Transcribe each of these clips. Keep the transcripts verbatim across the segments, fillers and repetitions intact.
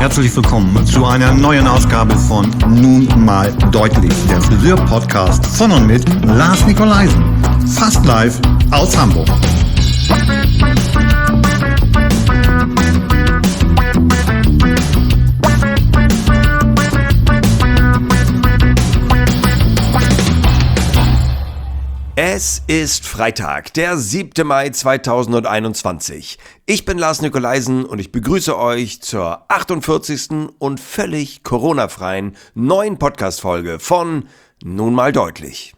Herzlich willkommen zu einer neuen Ausgabe von Nun mal deutlich, der Friseur-Podcast von und mit Lars Nikolaisen. Fast live aus Hamburg. Es ist Freitag, der siebte Mai zweitausendeinundzwanzig. Ich bin Lars Nikolaisen und ich begrüße euch zur achtundvierzigsten und völlig Corona-freien neuen Podcast-Folge von Nun mal deutlich.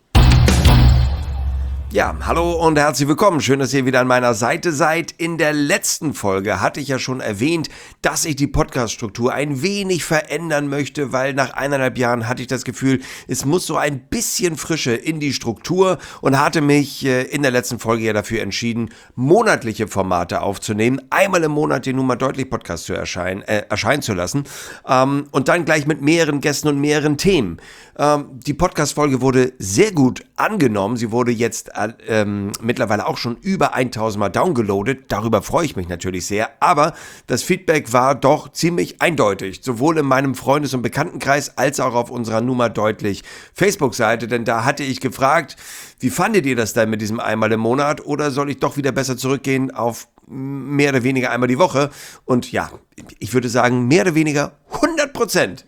Ja, hallo und herzlich willkommen. Schön, dass ihr wieder an meiner Seite seid. In der letzten Folge hatte ich ja schon erwähnt, dass ich die Podcast-Struktur ein wenig verändern möchte, weil nach eineinhalb Jahren hatte ich das Gefühl, es muss so ein bisschen Frische in die Struktur und hatte mich äh, in der letzten Folge ja dafür entschieden, monatliche Formate aufzunehmen, einmal im Monat den Nun mal deutlich Podcast zu erscheinen, äh, erscheinen zu lassen ähm, und dann gleich mit mehreren Gästen und mehreren Themen. Ähm, die Podcast-Folge wurde sehr gut angenommen. Sie wurde jetzt Ähm, mittlerweile auch schon über tausend Mal downgeloadet. Darüber freue ich mich natürlich sehr. Aber das Feedback war doch ziemlich eindeutig. Sowohl in meinem Freundes- und Bekanntenkreis als auch auf unserer Nun mal deutlich Facebook-Seite. Denn da hatte ich gefragt, wie fandet ihr das denn mit diesem einmal im Monat? Oder soll ich doch wieder besser zurückgehen auf mehr oder weniger einmal die Woche? Und ja, ich würde sagen, mehr oder weniger hundert Prozent.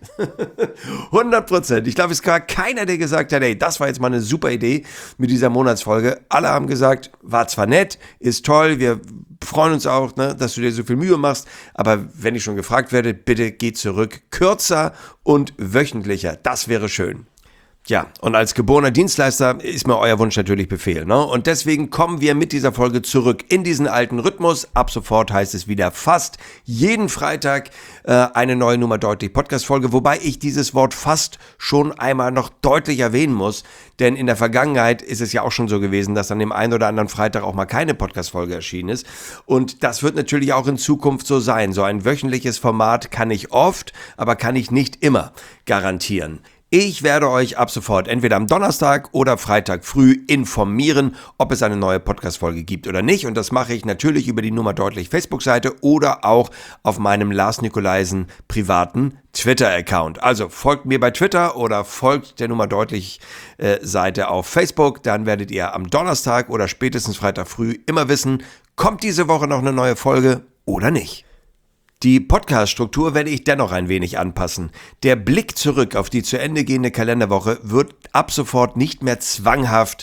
hundert Prozent. Ich glaube, es war keiner, der gesagt hat, ey, das war jetzt mal eine super Idee mit dieser Monatsfolge. Alle haben gesagt, war zwar nett, ist toll, wir freuen uns auch, ne, dass du dir so viel Mühe machst, aber wenn ich schon gefragt werde, bitte geh zurück. Kürzer und wöchentlicher, das wäre schön. Ja, und als geborener Dienstleister ist mir euer Wunsch natürlich Befehl, ne? Und deswegen kommen wir mit dieser Folge zurück in diesen alten Rhythmus. Ab sofort heißt es wieder fast jeden Freitag äh, eine neue Nun mal deutlich Podcast-Folge, wobei ich dieses Wort fast schon einmal noch deutlich erwähnen muss, denn in der Vergangenheit ist es ja auch schon so gewesen, dass an dem einen oder anderen Freitag auch mal keine Podcast-Folge erschienen ist. Und das wird natürlich auch in Zukunft so sein. So ein wöchentliches Format kann ich oft, aber kann ich nicht immer garantieren. Ich werde euch ab sofort entweder am Donnerstag oder Freitag früh informieren, ob es eine neue Podcast-Folge gibt oder nicht. Und das mache ich natürlich über die Nun mal deutlich Facebook-Seite oder auch auf meinem Lars Nikolaisen privaten Twitter-Account. Also folgt mir bei Twitter oder folgt der Nun mal deutlich äh, Seite auf Facebook. Dann werdet ihr am Donnerstag oder spätestens Freitag früh immer wissen, kommt diese Woche noch eine neue Folge oder nicht. Die Podcast-Struktur werde ich dennoch ein wenig anpassen. Der Blick zurück auf die zu Ende gehende Kalenderwoche wird ab sofort nicht mehr zwanghaft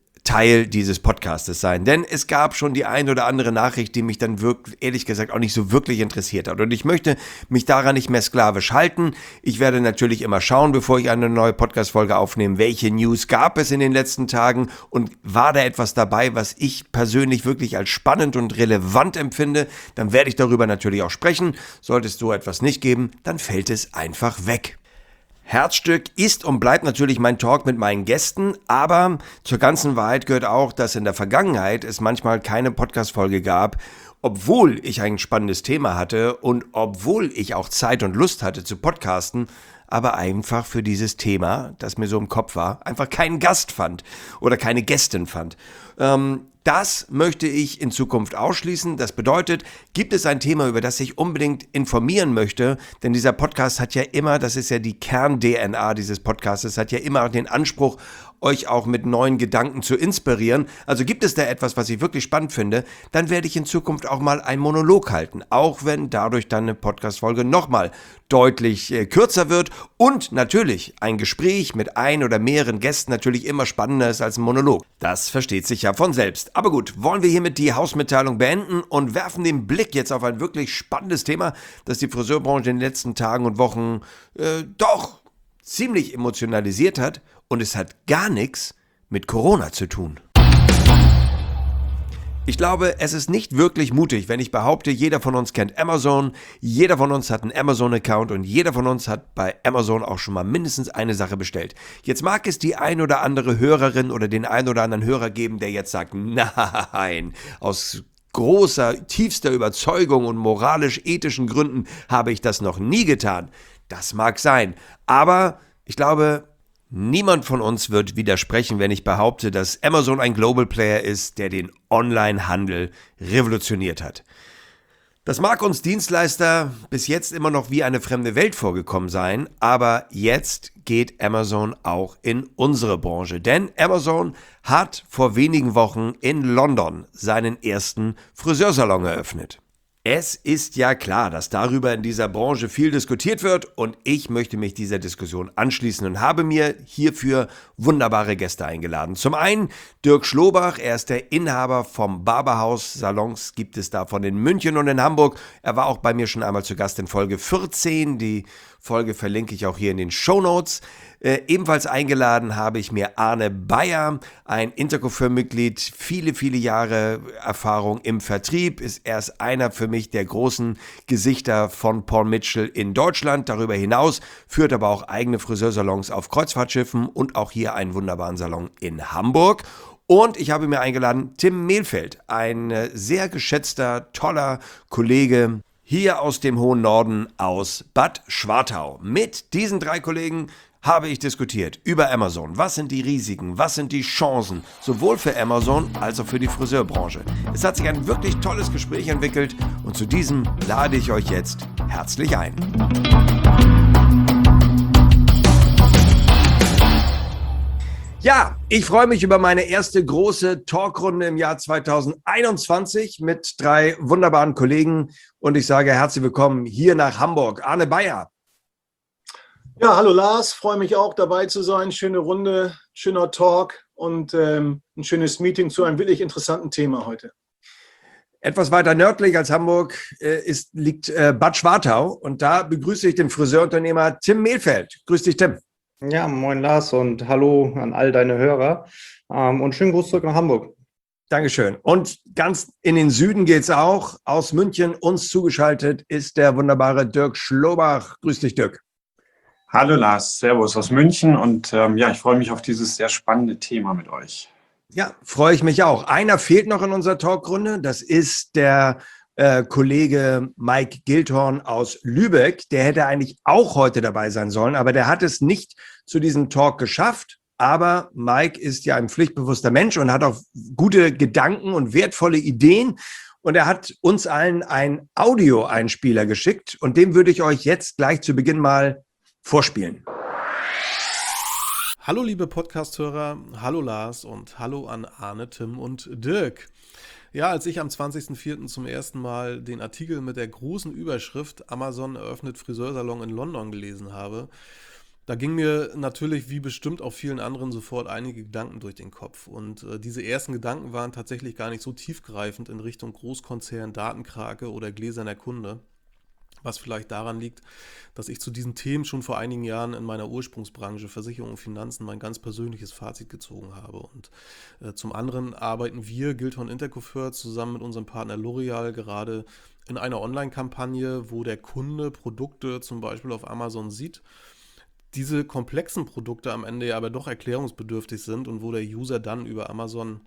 Teil dieses Podcastes sein, denn es gab schon die ein oder andere Nachricht, die mich dann wirklich, ehrlich gesagt, auch nicht so wirklich interessiert hat und ich möchte mich daran nicht mehr sklavisch halten. Ich werde natürlich immer schauen, bevor ich eine neue Podcast-Folge aufnehme, welche News gab es in den letzten Tagen und war da etwas dabei, was ich persönlich wirklich als spannend und relevant empfinde, dann werde ich darüber natürlich auch sprechen. Sollte es so etwas nicht geben, dann fällt es einfach weg. Herzstück ist und bleibt natürlich mein Talk mit meinen Gästen, aber zur ganzen Wahrheit gehört auch, dass in der Vergangenheit es manchmal keine Podcast-Folge gab, obwohl ich ein spannendes Thema hatte und obwohl ich auch Zeit und Lust hatte zu podcasten, aber einfach für dieses Thema, das mir so im Kopf war, einfach keinen Gast fand oder keine Gästin fand. Ähm, Das möchte ich in Zukunft ausschließen. Das bedeutet, gibt es ein Thema, über das ich unbedingt informieren möchte, denn dieser Podcast hat ja immer, das ist ja die Kern-D N A dieses Podcasts, hat ja immer den Anspruch, euch auch mit neuen Gedanken zu inspirieren. Also gibt es da etwas, was ich wirklich spannend finde, dann werde ich in Zukunft auch mal einen Monolog halten, auch wenn dadurch dann eine Podcast-Folge nochmal deutlich äh, kürzer wird und natürlich ein Gespräch mit ein oder mehreren Gästen natürlich immer spannender ist als ein Monolog. Das versteht sich ja von selbst. Aber gut, wollen wir hiermit die Hausmitteilung beenden und werfen den Blick jetzt auf ein wirklich spannendes Thema, das die Friseurbranche in den letzten Tagen und Wochen äh, doch ziemlich emotionalisiert hat und es hat gar nichts mit Corona zu tun. Ich glaube, es ist nicht wirklich mutig, wenn ich behaupte, jeder von uns kennt Amazon, jeder von uns hat einen Amazon-Account und jeder von uns hat bei Amazon auch schon mal mindestens eine Sache bestellt. Jetzt mag es die ein oder andere Hörerin oder den ein oder anderen Hörer geben, der jetzt sagt, nein, aus großer, tiefster Überzeugung und moralisch-ethischen Gründen habe ich das noch nie getan. Das mag sein, aber ich glaube, niemand von uns wird widersprechen, wenn ich behaupte, dass Amazon ein Global Player ist, der den Onlinehandel revolutioniert hat. Das mag uns Dienstleister bis jetzt immer noch wie eine fremde Welt vorgekommen sein, aber jetzt geht Amazon auch in unsere Branche. Denn Amazon hat vor wenigen Wochen in London seinen ersten Friseursalon eröffnet. Es ist ja klar, dass darüber in dieser Branche viel diskutiert wird und ich möchte mich dieser Diskussion anschließen und habe mir hierfür wunderbare Gäste eingeladen. Zum einen Dirk Schlobach, er ist der Inhaber vom Barberhaus. Salons gibt es davon in München und in Hamburg. Er war auch bei mir schon einmal zu Gast in Folge vierzehn. Die Folge verlinke ich auch hier in den Shownotes. Äh, ebenfalls eingeladen habe ich mir Arne Bayer, ein Intercoiffeur-Mitglied, viele, viele Jahre Erfahrung im Vertrieb, ist erst einer für mich der großen Gesichter von Paul Mitchell in Deutschland. Darüber hinaus führt aber auch eigene Friseursalons auf Kreuzfahrtschiffen und auch hier einen wunderbaren Salon in Hamburg. Und ich habe mir eingeladen Tim Mehlfeld, ein äh, sehr geschätzter, toller Kollege hier aus dem hohen Norden, aus Bad Schwartau. Mit diesen drei Kollegen habe ich diskutiert über Amazon. Was sind die Risiken? Was sind die Chancen? Sowohl für Amazon als auch für die Friseurbranche. Es hat sich ein wirklich tolles Gespräch entwickelt und zu diesem lade ich euch jetzt herzlich ein. Ja, ich freue mich über meine erste große Talkrunde im Jahr zweitausendeinundzwanzig mit drei wunderbaren Kollegen und ich sage herzlich willkommen hier nach Hamburg. Arne Bayer. Ja, hallo Lars, freue mich auch dabei zu sein. Schöne Runde, schöner Talk und ähm, ein schönes Meeting zu einem wirklich interessanten Thema heute. Etwas weiter nördlich als Hamburg äh, ist, liegt äh, Bad Schwartau und da begrüße ich den Friseurunternehmer Tim Mehlfeld. Grüß dich, Tim. Ja, moin Lars und hallo an all deine Hörer ähm, und schönen Gruß zurück nach Hamburg. Dankeschön. Und ganz in den Süden geht's auch. Aus München uns zugeschaltet ist der wunderbare Dirk Schlobach. Grüß dich, Dirk. Hallo Lars, Servus aus München und ähm, ja, ich freue mich auf dieses sehr spannende Thema mit euch. Ja, freue ich mich auch. Einer fehlt noch in unserer Talkrunde, das ist der äh, Kollege Mike Gildhorn aus Lübeck. Der hätte eigentlich auch heute dabei sein sollen, aber der hat es nicht zu diesem Talk geschafft. Aber Mike ist ja ein pflichtbewusster Mensch und hat auch gute Gedanken und wertvolle Ideen. Und er hat uns allen einen Audio-Einspieler geschickt und den würde ich euch jetzt gleich zu Beginn mal vorspielen. Hallo liebe Podcast-Hörer, hallo Lars und hallo an Arne, Tim und Dirk. Ja, als ich am zwanzigsten vierten zum ersten Mal den Artikel mit der großen Überschrift Amazon eröffnet Friseursalon in London gelesen habe, da ging mir natürlich wie bestimmt auch vielen anderen sofort einige Gedanken durch den Kopf. Und äh, diese ersten Gedanken waren tatsächlich gar nicht so tiefgreifend in Richtung Großkonzern, Datenkrake oder gläserner Kunde. Was vielleicht daran liegt, dass ich zu diesen Themen schon vor einigen Jahren in meiner Ursprungsbranche Versicherung und Finanzen mein ganz persönliches Fazit gezogen habe. Und äh, zum anderen arbeiten wir, Gildhorn Intercoiffeur, zusammen mit unserem Partner L'Oreal gerade in einer Online-Kampagne, wo der Kunde Produkte zum Beispiel auf Amazon sieht, diese komplexen Produkte am Ende ja aber doch erklärungsbedürftig sind und wo der User dann über Amazon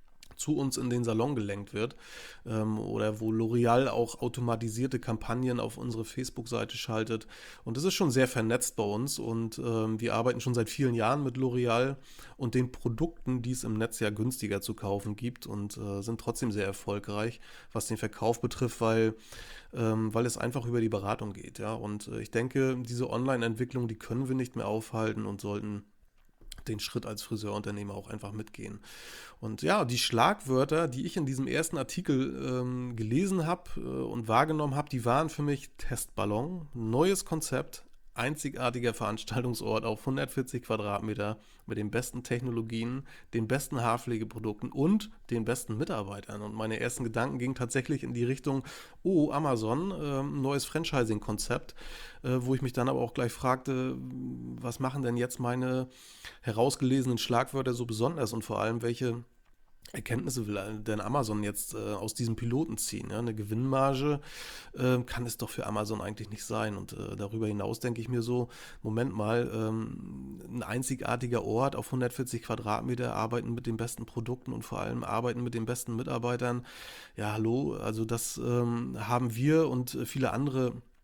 zu uns in den Salon gelenkt wird ähm, oder wo L'Oreal auch automatisierte Kampagnen auf unsere Facebook-Seite schaltet. Und das ist schon sehr vernetzt bei uns und ähm, wir arbeiten schon seit vielen Jahren mit L'Oreal und den Produkten, die es im Netz ja günstiger zu kaufen gibt und äh, sind trotzdem sehr erfolgreich, was den Verkauf betrifft, weil, ähm, weil es einfach über die Beratung geht. Ja? Und äh, ich denke, diese Online-Entwicklung, die können wir nicht mehr aufhalten und sollten den Schritt als Friseurunternehmer auch einfach mitgehen. Und ja, die Schlagwörter, die ich in diesem ersten Artikel ähm, gelesen habe äh, und wahrgenommen habe, die waren für mich Testballon, neues Konzept, einzigartiger Veranstaltungsort auf hundertvierzig Quadratmeter mit den besten Technologien, den besten Haarpflegeprodukten und den besten Mitarbeitern. Und meine ersten Gedanken gingen tatsächlich in die Richtung, oh, Amazon, äh, neues Franchising-Konzept, äh, wo ich mich dann aber auch gleich fragte, was machen denn jetzt meine herausgelesenen Schlagwörter so besonders und vor allem, welche Erkenntnisse will denn Amazon jetzt äh, aus diesem Piloten ziehen? Ja? Eine Gewinnmarge äh, kann es doch für Amazon eigentlich nicht sein. Und äh, darüber hinaus denke ich mir so, Moment mal, ähm, ein einzigartiger Ort auf hundertvierzig Quadratmeter, arbeiten mit den besten Produkten und vor allem arbeiten mit den besten Mitarbeitern. Ja, hallo, also das ähm, haben wir und viele andere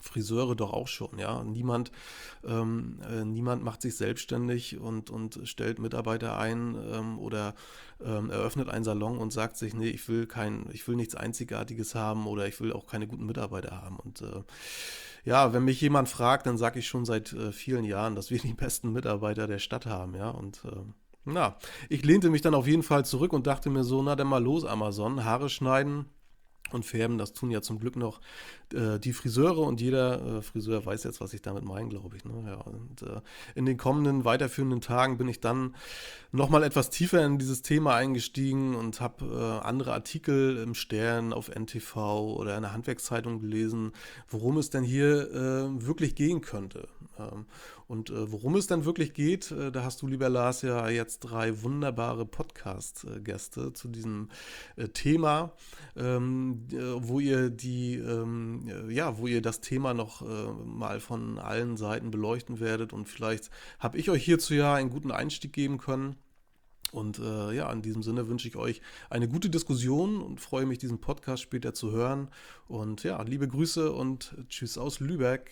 Friseure doch auch schon, ja. Niemand, ähm, äh, niemand macht sich selbstständig und, und stellt Mitarbeiter ein ähm, oder ähm, eröffnet einen Salon und sagt sich, nee, ich will kein, ich will nichts Einzigartiges haben oder ich will auch keine guten Mitarbeiter haben. Und äh, ja, wenn mich jemand fragt, dann sage ich schon seit äh, vielen Jahren, dass wir die besten Mitarbeiter der Stadt haben, ja. Und äh, na, ich lehnte mich dann auf jeden Fall zurück und dachte mir so, na dann mal los, Amazon, Haare schneiden und färben, das tun ja zum Glück noch äh, die Friseure und jeder äh, Friseur weiß jetzt, was ich damit meine, glaube ich. Ne? Ja, und äh, in den kommenden weiterführenden Tagen bin ich dann nochmal etwas tiefer in dieses Thema eingestiegen und habe äh, andere Artikel im Stern, auf N T V oder in der Handwerkszeitung gelesen, worum es denn hier äh, wirklich gehen könnte. Ähm, und äh, worum es dann wirklich geht, äh, da hast du, lieber Lars, ja jetzt drei wunderbare Podcast-Gäste zu diesem äh, Thema, ähm, äh, wo ihr die, ähm, ja, wo ihr das Thema noch äh, mal von allen Seiten beleuchten werdet und vielleicht habe ich euch hierzu ja einen guten Einstieg geben können. Und äh, ja, in diesem Sinne wünsche ich euch eine gute Diskussion und freue mich, diesen Podcast später zu hören. Und ja, liebe Grüße und tschüss aus Lübeck.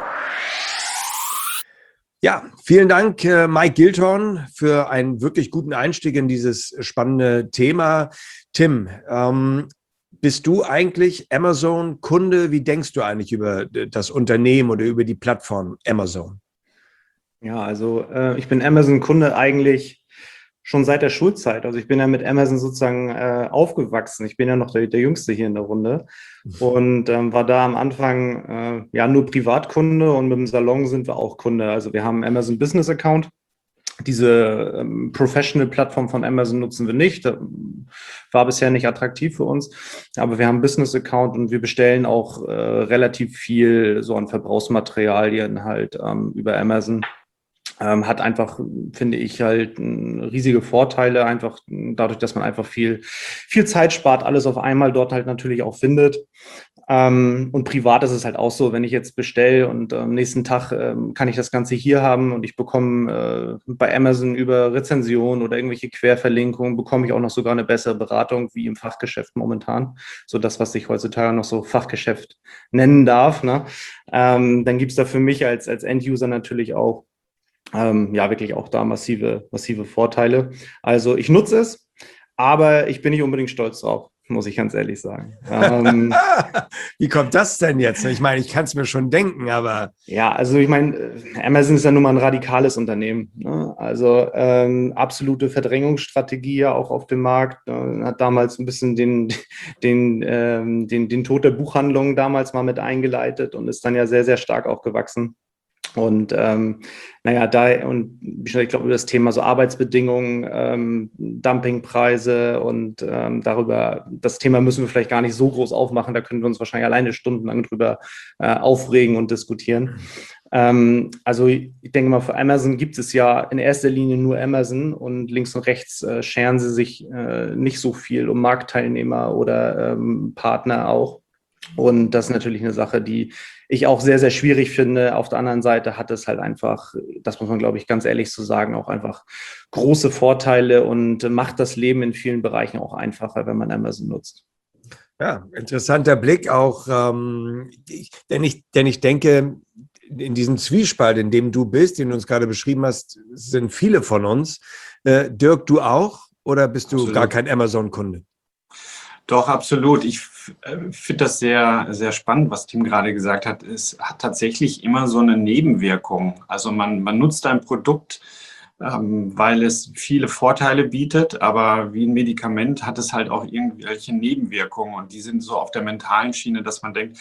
Ja, vielen Dank, äh, Mike Gilthorn, für einen wirklich guten Einstieg in dieses spannende Thema. Tim, ähm, bist du eigentlich Amazon-Kunde? Wie denkst du eigentlich über das Unternehmen oder über die Plattform Amazon? Ja, also äh, ich bin Amazon-Kunde eigentlich schon seit der Schulzeit. Also ich bin ja mit Amazon sozusagen äh, aufgewachsen. Ich bin ja noch der, der Jüngste hier in der Runde und ähm, war da am Anfang äh, ja nur Privatkunde und mit dem Salon sind wir auch Kunde. Also wir haben einen Amazon Business Account. Diese ähm, Professional-Plattform von Amazon nutzen wir nicht. Das war bisher nicht attraktiv für uns. Aber wir haben einen Business-Account und wir bestellen auch äh, relativ viel so an Verbrauchsmaterialien halt ähm, über Amazon. Ähm, hat einfach, finde ich, halt riesige Vorteile, einfach dadurch, dass man einfach viel, viel Zeit spart, alles auf einmal dort halt natürlich auch findet. Ähm, und privat ist es halt auch so, wenn ich jetzt bestelle und am ähm, nächsten Tag ähm, kann ich das Ganze hier haben und ich bekomme äh, bei Amazon über Rezensionen oder irgendwelche Querverlinkungen, bekomme ich auch noch sogar eine bessere Beratung wie im Fachgeschäft momentan. So das, was sich heutzutage noch so Fachgeschäft nennen darf. Ne? Ähm, dann gibt es da für mich als, als End-User natürlich auch Ähm, ja, wirklich auch da massive, massive Vorteile. Also ich nutze es, aber ich bin nicht unbedingt stolz drauf, muss ich ganz ehrlich sagen. Ähm, Wie kommt das denn jetzt? Ich meine, ich kann es mir schon denken, aber... Ja, also ich meine, Amazon ist ja nun mal ein radikales Unternehmen. Ne? Also ähm, absolute Verdrängungsstrategie ja auch auf dem Markt. Äh, hat damals ein bisschen den, den, ähm, den, den Tod der Buchhandlung damals mal mit eingeleitet und ist dann ja sehr, sehr stark auch gewachsen. Und ähm, naja, da und ich glaube, über das Thema so Arbeitsbedingungen, ähm, Dumpingpreise und ähm, darüber, das Thema müssen wir vielleicht gar nicht so groß aufmachen, da können wir uns wahrscheinlich alleine stundenlang drüber äh, aufregen und diskutieren. Ähm, also ich denke mal, für Amazon gibt es ja in erster Linie nur Amazon und links und rechts äh, scheren sie sich äh, nicht so viel um Marktteilnehmer oder ähm, Partner auch. Und das ist natürlich eine Sache, die ich auch sehr, sehr schwierig finde. Auf der anderen Seite hat es halt einfach, das muss man, glaube ich, ganz ehrlich so sagen, auch einfach große Vorteile und macht das Leben in vielen Bereichen auch einfacher, wenn man Amazon nutzt. Ja, interessanter Blick auch, ähm, ich, denn, ich, denn ich denke, in diesem Zwiespalt, in dem du bist, den du uns gerade beschrieben hast, sind viele von uns. Äh, Dirk, du auch? Oder bist du Absolut. gar kein Amazon-Kunde? Doch, absolut. Ich äh, finde das sehr, sehr spannend, was Tim gerade gesagt hat. Es hat tatsächlich immer so eine Nebenwirkung. Also man, man nutzt ein Produkt, ähm, weil es viele Vorteile bietet, aber wie ein Medikament hat es halt auch irgendwelche Nebenwirkungen und die sind so auf der mentalen Schiene, dass man denkt,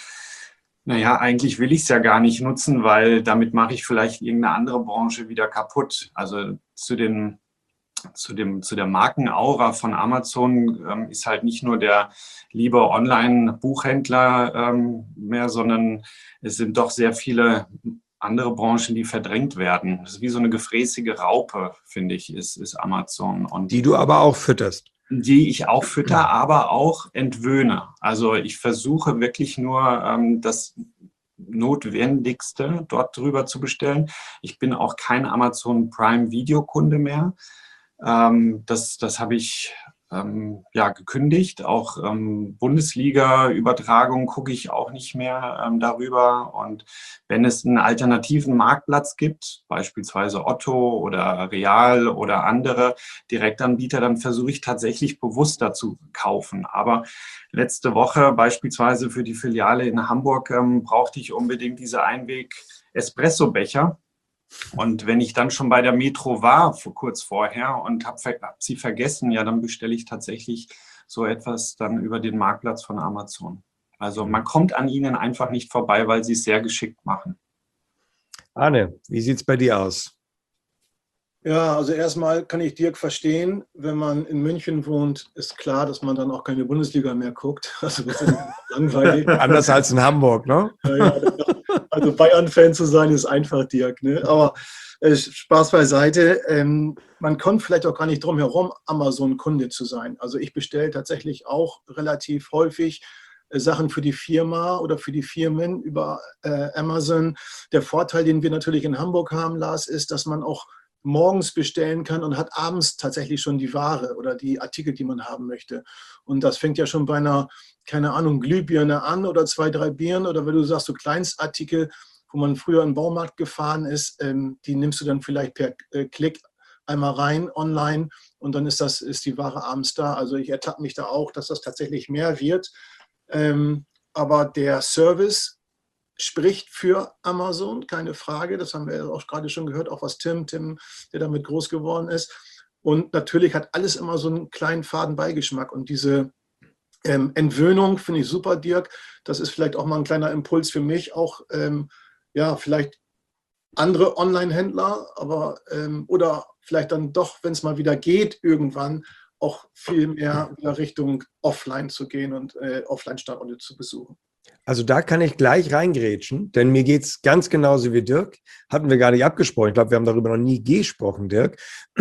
naja, eigentlich will ich es ja gar nicht nutzen, weil damit mache ich vielleicht irgendeine andere Branche wieder kaputt. Also zu den Zu, dem, zu der Markenaura von Amazon ähm, ist halt nicht nur der liebe Online-Buchhändler ähm, mehr, sondern es sind doch sehr viele andere Branchen, die verdrängt werden. Das ist wie so eine gefräßige Raupe, finde ich, ist, ist Amazon. Und Die du aber auch fütterst. Die ich auch fütter, aber auch entwöhne. Also ich versuche wirklich nur ähm, das Notwendigste dort drüber zu bestellen. Ich bin auch kein Amazon Prime Videokunde mehr. Ähm, das das habe ich ähm, ja, gekündigt. Auch ähm, Bundesliga-Übertragung gucke ich auch nicht mehr ähm, darüber. Und wenn es einen alternativen Marktplatz gibt, beispielsweise Otto oder Real oder andere Direktanbieter, dann versuche ich tatsächlich bewusster zu kaufen. Aber letzte Woche beispielsweise für die Filiale in Hamburg ähm, brauchte ich unbedingt diese Einweg-Espresso-Becher. Und wenn ich dann schon bei der Metro war, vor, kurz vorher, und habe hab sie vergessen, ja, dann bestelle ich tatsächlich so etwas dann über den Marktplatz von Amazon. Also man kommt an ihnen einfach nicht vorbei, weil sie es sehr geschickt machen. Arne, wie sieht es bei dir aus? Ja, also erstmal kann ich Dirk verstehen, wenn man in München wohnt, ist klar, dass man dann auch keine Bundesliga mehr guckt. Also das ist langweilig. Anders als in Hamburg, ne? Ja, ja, also Bayern-Fan zu sein, ist einfach, Dirk. Ne? Aber äh, Spaß beiseite. Ähm, man kommt vielleicht auch gar nicht drum herum, Amazon-Kunde zu sein. Also ich bestelle tatsächlich auch relativ häufig äh, Sachen für die Firma oder für die Firmen über äh, Amazon. Der Vorteil, den wir natürlich in Hamburg haben, Lars, ist, dass man auch morgens bestellen kann und hat abends tatsächlich schon die Ware oder die Artikel, die man haben möchte. Und das fängt ja schon bei einer, keine Ahnung, Glühbirne an oder zwei, drei Birnen oder wenn du sagst, so Kleinstartikel, wo man früher im Baumarkt gefahren ist, ähm, die nimmst du dann vielleicht per äh, Klick einmal rein online und dann ist, das, ist die Ware abends da. Also ich ertappe mich da auch, dass das tatsächlich mehr wird. Ähm, aber der Service spricht für Amazon, keine Frage. Das haben wir auch gerade schon gehört, auch was Tim, Tim, der damit groß geworden ist. Und natürlich hat alles immer so einen kleinen faden Beigeschmack. Und diese ähm, Entwöhnung finde ich super, Dirk. Das ist vielleicht auch mal ein kleiner Impuls für mich, auch ähm, ja, vielleicht andere Online-Händler, aber ähm, oder vielleicht dann doch, wenn es mal wieder geht, irgendwann auch viel mehr wieder Richtung Offline zu gehen und äh, Offline-Standorte zu besuchen. Also da kann ich gleich reingrätschen, denn mir geht es ganz genauso wie Dirk. Hatten wir gar nicht abgesprochen. Ich glaube, wir haben darüber noch nie gesprochen, Dirk.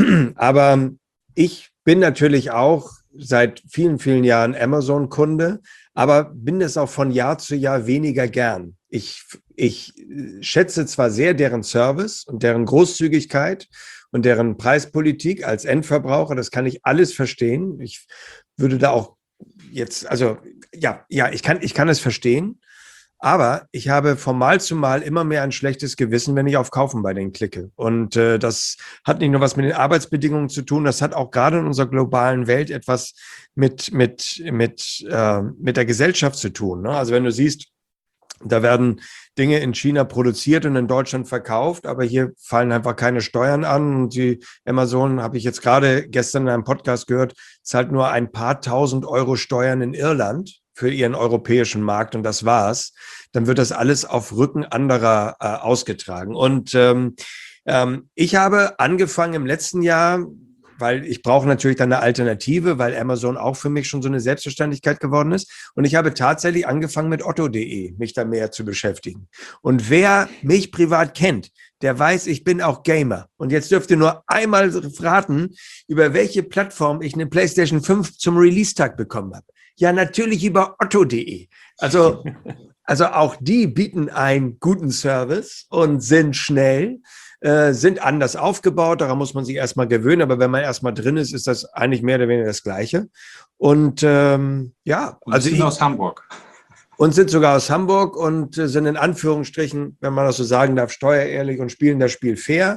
Aber ich bin natürlich auch seit vielen, vielen Jahren Amazon-Kunde, aber bin es auch von Jahr zu Jahr weniger gern. Ich, ich schätze zwar sehr deren Service und deren Großzügigkeit und deren Preispolitik als Endverbraucher, das kann ich alles verstehen. Ich würde da auch jetzt, also ja, ja, ich kann, ich kann es verstehen, aber ich habe von Mal zu Mal immer mehr ein schlechtes Gewissen, wenn ich auf Kaufen bei denen klicke. Und äh, das hat nicht nur was mit den Arbeitsbedingungen zu tun, das hat auch gerade in unserer globalen Welt etwas mit, mit, mit, äh, mit der Gesellschaft zu tun. Ne? Also wenn du siehst, da werden Dinge in China produziert und in Deutschland verkauft, aber hier fallen einfach keine Steuern an. Und die Amazon, habe ich jetzt gerade gestern in einem Podcast gehört, zahlt nur ein paar tausend Euro Steuern in Irland für ihren europäischen Markt und das war's. Dann wird das alles auf Rücken anderer äh, ausgetragen. Und ähm, ähm, ich habe angefangen im letzten Jahr, weil ich brauche natürlich dann eine Alternative, weil Amazon auch für mich schon so eine Selbstverständlichkeit geworden ist. Und ich habe tatsächlich angefangen mit Otto punkt de, mich da mehr zu beschäftigen. Und wer mich privat kennt, der weiß, ich bin auch Gamer. Und jetzt dürft ihr nur einmal raten, über welche Plattform ich eine PlayStation fünf zum Release-Tag bekommen habe. Ja, natürlich über Otto punkt de. Also, also auch die bieten einen guten Service und sind schnell. Äh, sind anders aufgebaut, daran muss man sich erstmal gewöhnen, aber wenn man erstmal drin ist, ist das eigentlich mehr oder weniger das Gleiche. Und ähm, ja, und also sind ich, aus Hamburg. Und sind sogar aus Hamburg und äh, sind in Anführungsstrichen, wenn man das so sagen darf, steuerehrlich und spielen das Spiel fair.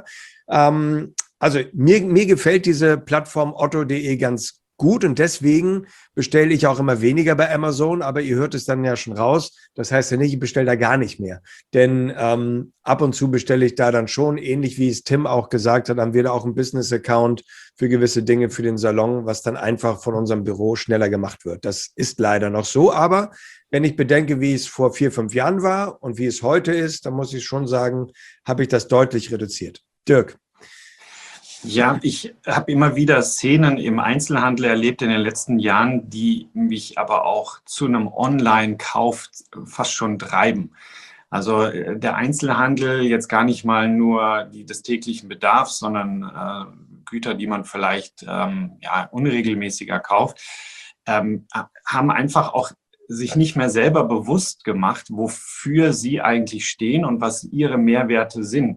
Ähm, also mir, mir gefällt diese Plattform Otto punkt de ganz gut und deswegen bestelle ich auch immer weniger bei Amazon, aber ihr hört es dann ja schon raus. Das heißt ja nicht, ich bestelle da gar nicht mehr. Denn ähm, ab und zu bestelle ich da dann schon, ähnlich wie es Tim auch gesagt hat, haben wir da auch einen Business-Account für gewisse Dinge für den Salon, was dann einfach von unserem Büro schneller gemacht wird. Das ist leider noch so, aber wenn ich bedenke, wie es vor vier, fünf Jahren war und wie es heute ist, dann muss ich schon sagen, habe ich das deutlich reduziert. Dirk. Ja, ich habe immer wieder Szenen im Einzelhandel erlebt in den letzten Jahren, die mich aber auch zu einem Online-Kauf fast schon treiben. Also der Einzelhandel, jetzt gar nicht mal nur die des täglichen Bedarfs, sondern äh, Güter, die man vielleicht ähm, ja, unregelmäßiger kauft, ähm, haben einfach auch sich nicht mehr selber bewusst gemacht, wofür sie eigentlich stehen und was ihre Mehrwerte sind.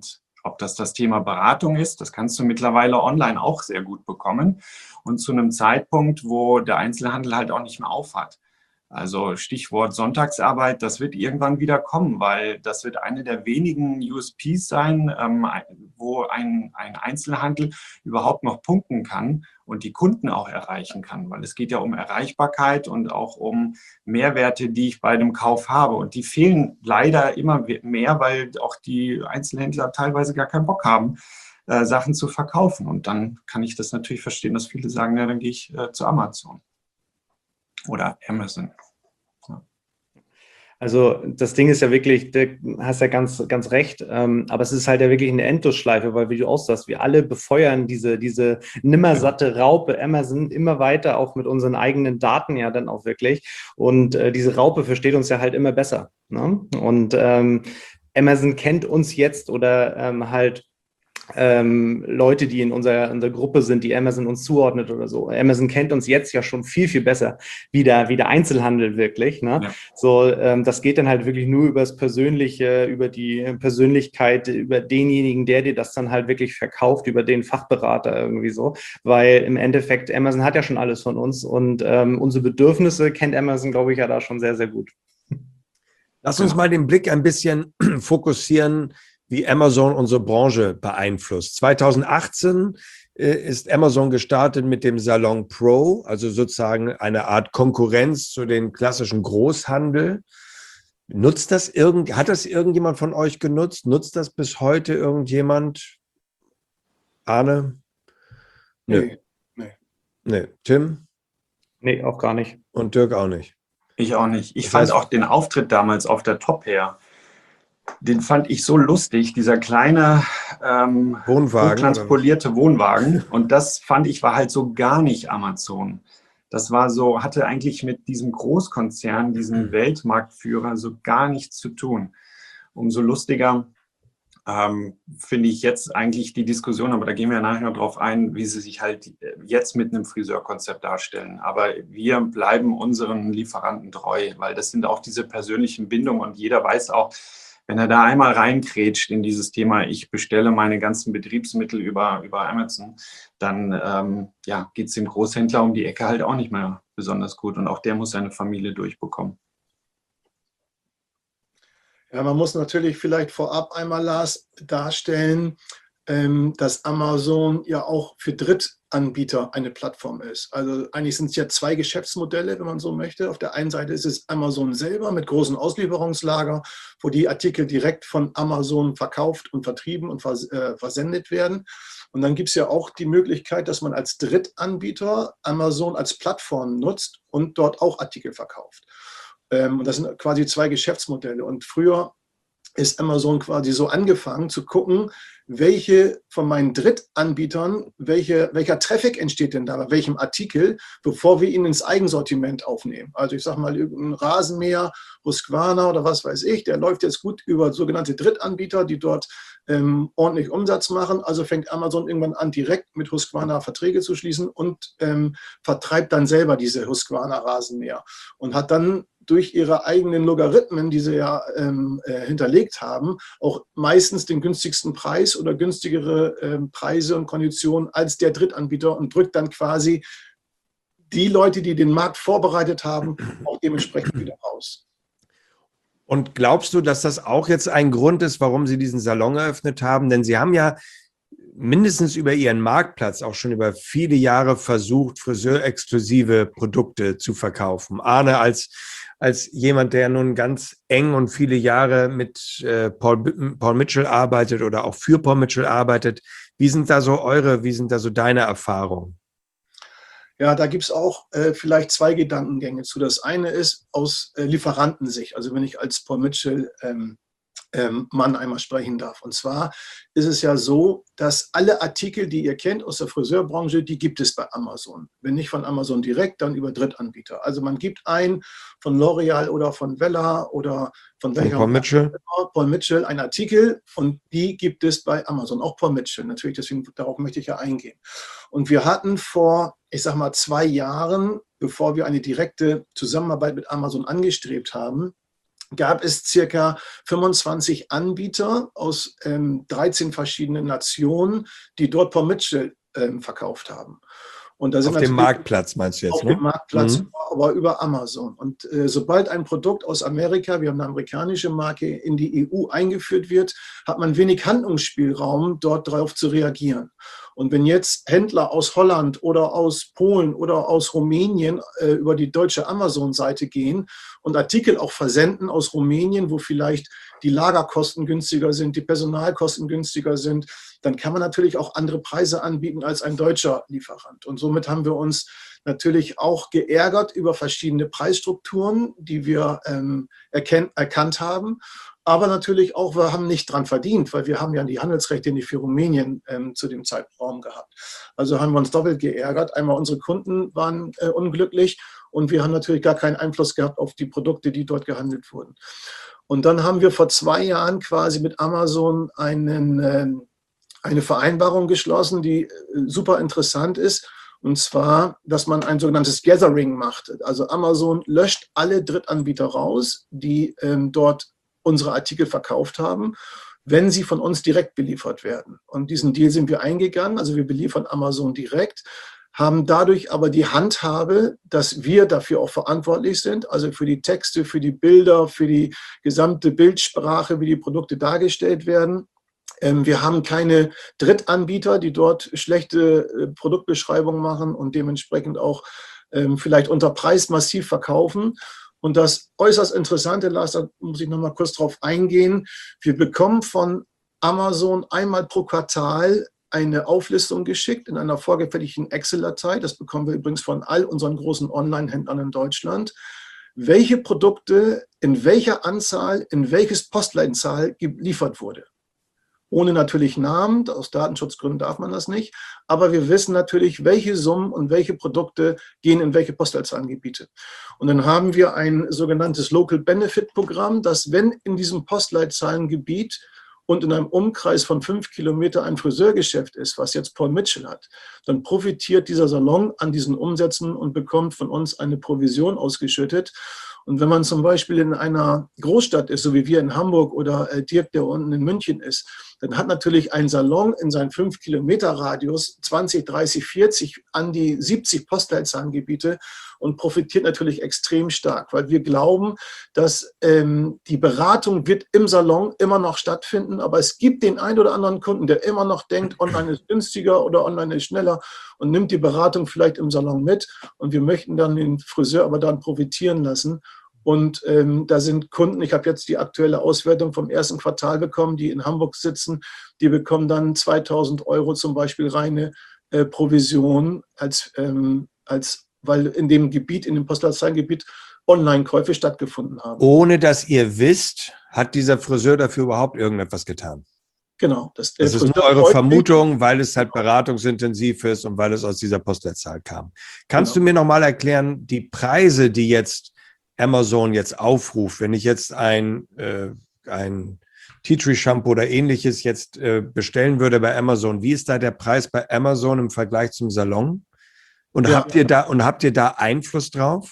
Ob das das Thema Beratung ist, das kannst du mittlerweile online auch sehr gut bekommen und zu einem Zeitpunkt, wo der Einzelhandel halt auch nicht mehr aufhat. Also Stichwort Sonntagsarbeit, das wird irgendwann wieder kommen, weil das wird eine der wenigen U S Ps sein, ähm, wo ein, ein Einzelhandel überhaupt noch punkten kann und die Kunden auch erreichen kann, weil es geht ja um Erreichbarkeit und auch um Mehrwerte, die ich bei dem Kauf habe. Und die fehlen leider immer mehr, weil auch die Einzelhändler teilweise gar keinen Bock haben, äh, Sachen zu verkaufen. Und dann kann ich das natürlich verstehen, dass viele sagen, ja, dann gehe ich äh, zu Amazon. Oder Amazon. Ja. Also das Ding ist ja wirklich, du hast ja ganz, ganz recht, ähm, aber es ist halt ja wirklich eine Endlosschleife, weil wie du auch sagst, wir alle befeuern diese, diese nimmersatte Raupe Amazon immer weiter, auch mit unseren eigenen Daten ja dann auch wirklich. Und äh, diese Raupe versteht uns ja halt immer besser. Ne? Und ähm, Amazon kennt uns jetzt oder ähm, halt Ähm, Leute, die in unserer, unserer Gruppe sind, die Amazon uns zuordnet oder so. Amazon kennt uns jetzt ja schon viel, viel besser, wie der, wie der Einzelhandel wirklich. Ne? Ja. So, ähm, das geht dann halt wirklich nur über das Persönliche, über die Persönlichkeit, über denjenigen, der dir das dann halt wirklich verkauft, über den Fachberater irgendwie so. Weil im Endeffekt, Amazon hat ja schon alles von uns und ähm, unsere Bedürfnisse kennt Amazon, glaube ich, ja da schon sehr, sehr gut. Lass uns mal den Blick ein bisschen fokussieren, wie Amazon unsere Branche beeinflusst. zwanzig achtzehn äh, ist Amazon gestartet mit dem Salon Pro, also sozusagen eine Art Konkurrenz zu den klassischen Großhandel. Nutzt das irgend, hat das irgendjemand von euch genutzt? Nutzt das bis heute irgendjemand? Arne? Nö. Nee, nee. Nee. Tim? Nee, auch gar nicht. Und Dirk auch nicht. Ich auch nicht. Ich Das fand heißt- auch den Auftritt damals auf der Top her, den fand ich so lustig, dieser kleine ähm, Wohnwagen, hochtransportierte Wohnwagen. Und das fand ich war halt so gar nicht Amazon. Das war so, hatte eigentlich mit diesem Großkonzern, diesem Weltmarktführer so gar nichts zu tun. Umso lustiger ähm, finde ich jetzt eigentlich die Diskussion, aber da gehen wir nachher noch drauf ein, wie sie sich halt jetzt mit einem Friseurkonzept darstellen. Aber wir bleiben unseren Lieferanten treu, weil das sind auch diese persönlichen Bindungen und jeder weiß auch, wenn er da einmal reinkrätscht in dieses Thema, ich bestelle meine ganzen Betriebsmittel über, über Amazon, dann ähm, ja, geht es dem Großhändler um die Ecke halt auch nicht mehr besonders gut. Und auch der muss seine Familie durchbekommen. Ja, man muss natürlich vielleicht vorab einmal, Lars, darstellen, ähm, dass Amazon ja auch für Drittanbieter eine Plattform ist. Also eigentlich sind es ja zwei Geschäftsmodelle, wenn man so möchte. Auf der einen Seite ist es Amazon selber mit großen Auslieferungslager, wo die Artikel direkt von Amazon verkauft und vertrieben und vers äh, versendet werden. Und dann gibt es ja auch die Möglichkeit, dass man als Drittanbieter Amazon als Plattform nutzt und dort auch Artikel verkauft. Ähm, und das sind quasi zwei Geschäftsmodelle. Und früher ist Amazon quasi so angefangen zu gucken, welche von meinen Drittanbietern, welche, welcher Traffic entsteht denn da bei welchem Artikel, bevor wir ihn ins Eigensortiment aufnehmen. Also ich sage mal, irgendein Rasenmäher, Husqvarna oder was weiß ich, der läuft jetzt gut über sogenannte Drittanbieter, die dort ähm, ordentlich Umsatz machen. Also fängt Amazon irgendwann an, direkt mit Husqvarna Verträge zu schließen und ähm, vertreibt dann selber diese Husqvarna Rasenmäher und hat dann durch ihre eigenen Logarithmen, die sie ja ähm, äh, hinterlegt haben, auch meistens den günstigsten Preis oder günstigere ähm, Preise und Konditionen als der Drittanbieter und drückt dann quasi die Leute, die den Markt vorbereitet haben, auch dementsprechend wieder raus. Und glaubst du, dass das auch jetzt ein Grund ist, warum Sie diesen Salon eröffnet haben? Denn Sie haben ja mindestens über Ihren Marktplatz auch schon über viele Jahre versucht, friseurexklusive Produkte zu verkaufen. Arne, als, als jemand, der nun ganz eng und viele Jahre mit äh, Paul, Paul Mitchell arbeitet oder auch für Paul Mitchell arbeitet, wie sind da so eure, wie sind da so deine Erfahrungen? Ja, da gibt es auch äh, vielleicht zwei Gedankengänge zu. Das eine ist aus äh, Lieferantensicht, also wenn ich als Paul Mitchell ähm, ähm, Mann einmal sprechen darf. Und zwar ist es ja so, dass alle Artikel, die ihr kennt aus der Friseurbranche, die gibt es bei Amazon. Wenn nicht von Amazon direkt, dann über Drittanbieter. Also man gibt ein von L'Oreal oder von Wella oder von welcher Paul Mitchell. Paul Mitchell einen Artikel und die gibt es bei Amazon, auch Paul Mitchell natürlich, deswegen darauf möchte ich ja eingehen. Und wir hatten vor, ich sag mal, zwei Jahren, bevor wir eine direkte Zusammenarbeit mit Amazon angestrebt haben, gab es circa fünfundzwanzig Anbieter aus ähm, dreizehn verschiedenen Nationen, die dort Paul Mitchell ähm, verkauft haben. Und da sind auf dem Marktplatz meinst du jetzt, auf ne? dem Marktplatz, Mhm. aber über Amazon. Und äh, sobald ein Produkt aus Amerika, wir haben eine amerikanische Marke, in die E U eingeführt wird, hat man wenig Handlungsspielraum, dort darauf zu reagieren. Und wenn jetzt Händler aus Holland oder aus Polen oder aus Rumänien äh, über die deutsche Amazon-Seite gehen und Artikel auch versenden aus Rumänien, wo vielleicht die Lagerkosten günstiger sind, die Personalkosten günstiger sind, dann kann man natürlich auch andere Preise anbieten als ein deutscher Lieferant. Und somit haben wir uns natürlich auch geärgert über verschiedene Preisstrukturen, die wir ähm, erkennt, erkannt haben. Aber natürlich auch, wir haben nicht dran verdient, weil wir haben ja die Handelsrechte nicht für Rumänien ähm, zu dem Zeitraum gehabt. Also haben wir uns doppelt geärgert. Einmal unsere Kunden waren äh, unglücklich und wir haben natürlich gar keinen Einfluss gehabt auf die Produkte, die dort gehandelt wurden. Und dann haben wir vor zwei Jahren quasi mit Amazon einen, äh, eine Vereinbarung geschlossen, die äh, super interessant ist. Und zwar, dass man ein sogenanntes Gathering macht. Also Amazon löscht alle Drittanbieter raus, die ähm, dort unsere Artikel verkauft haben, wenn sie von uns direkt beliefert werden. Und diesen Deal sind wir eingegangen. Also wir beliefern Amazon direkt, haben dadurch aber die Handhabe, dass wir dafür auch verantwortlich sind, also für die Texte, für die Bilder, für die gesamte Bildsprache, wie die Produkte dargestellt werden. Wir haben keine Drittanbieter, die dort schlechte Produktbeschreibungen machen und dementsprechend auch vielleicht unter Preis massiv verkaufen. Und das äußerst Interessante, Lars, da muss ich noch mal kurz drauf eingehen. Wir bekommen von Amazon einmal pro Quartal eine Auflistung geschickt in einer vorgefertigten Excel-Datei. Das bekommen wir übrigens von all unseren großen Online-Händlern in Deutschland. Welche Produkte in welcher Anzahl, in welches Postleitzahl geliefert wurde. Ohne natürlich Namen, aus Datenschutzgründen darf man das nicht, aber wir wissen natürlich, welche Summen und welche Produkte gehen in welche Postleitzahlengebiete. Und dann haben wir ein sogenanntes Local Benefit Programm, dass wenn in diesem Postleitzahlengebiet und in einem Umkreis von fünf Kilometer ein Friseurgeschäft ist, was jetzt Paul Mitchell hat, dann profitiert dieser Salon an diesen Umsätzen und bekommt von uns eine Provision ausgeschüttet. Und wenn man zum Beispiel in einer Großstadt ist, so wie wir in Hamburg oder äh, Dirk, der unten in München ist, dann hat natürlich ein Salon in seinem fünf Kilometer Radius zwanzig, dreißig, vierzig an die siebzig Postleitzahlengebiete und profitiert natürlich extrem stark, weil wir glauben, dass ähm, die Beratung wird im Salon immer noch stattfinden, aber es gibt den einen oder anderen Kunden, der immer noch denkt, online ist günstiger oder online ist schneller und nimmt die Beratung vielleicht im Salon mit und wir möchten dann den Friseur aber dann profitieren lassen. Und ähm, da sind Kunden, ich habe jetzt die aktuelle Auswertung vom ersten Quartal bekommen, die in Hamburg sitzen, die bekommen dann zweitausend Euro zum Beispiel reine äh, Provision, als, ähm, als, weil in dem Gebiet, in dem Postleitzahlengebiet Online-Käufe stattgefunden haben. Ohne dass ihr wisst, hat dieser Friseur dafür überhaupt irgendetwas getan? Genau. Das, das ist nur eure Vermutung, weil es halt beratungsintensiv ist und weil es aus dieser Postleitzahl kam. Kannst genau. du mir nochmal erklären, die Preise, die jetzt Amazon jetzt aufruft, wenn ich jetzt ein, äh, ein Tea Tree Shampoo oder ähnliches jetzt äh, bestellen würde bei Amazon, wie ist da der Preis bei Amazon im Vergleich zum Salon? Und ja, habt ihr da und habt ihr da Einfluss drauf?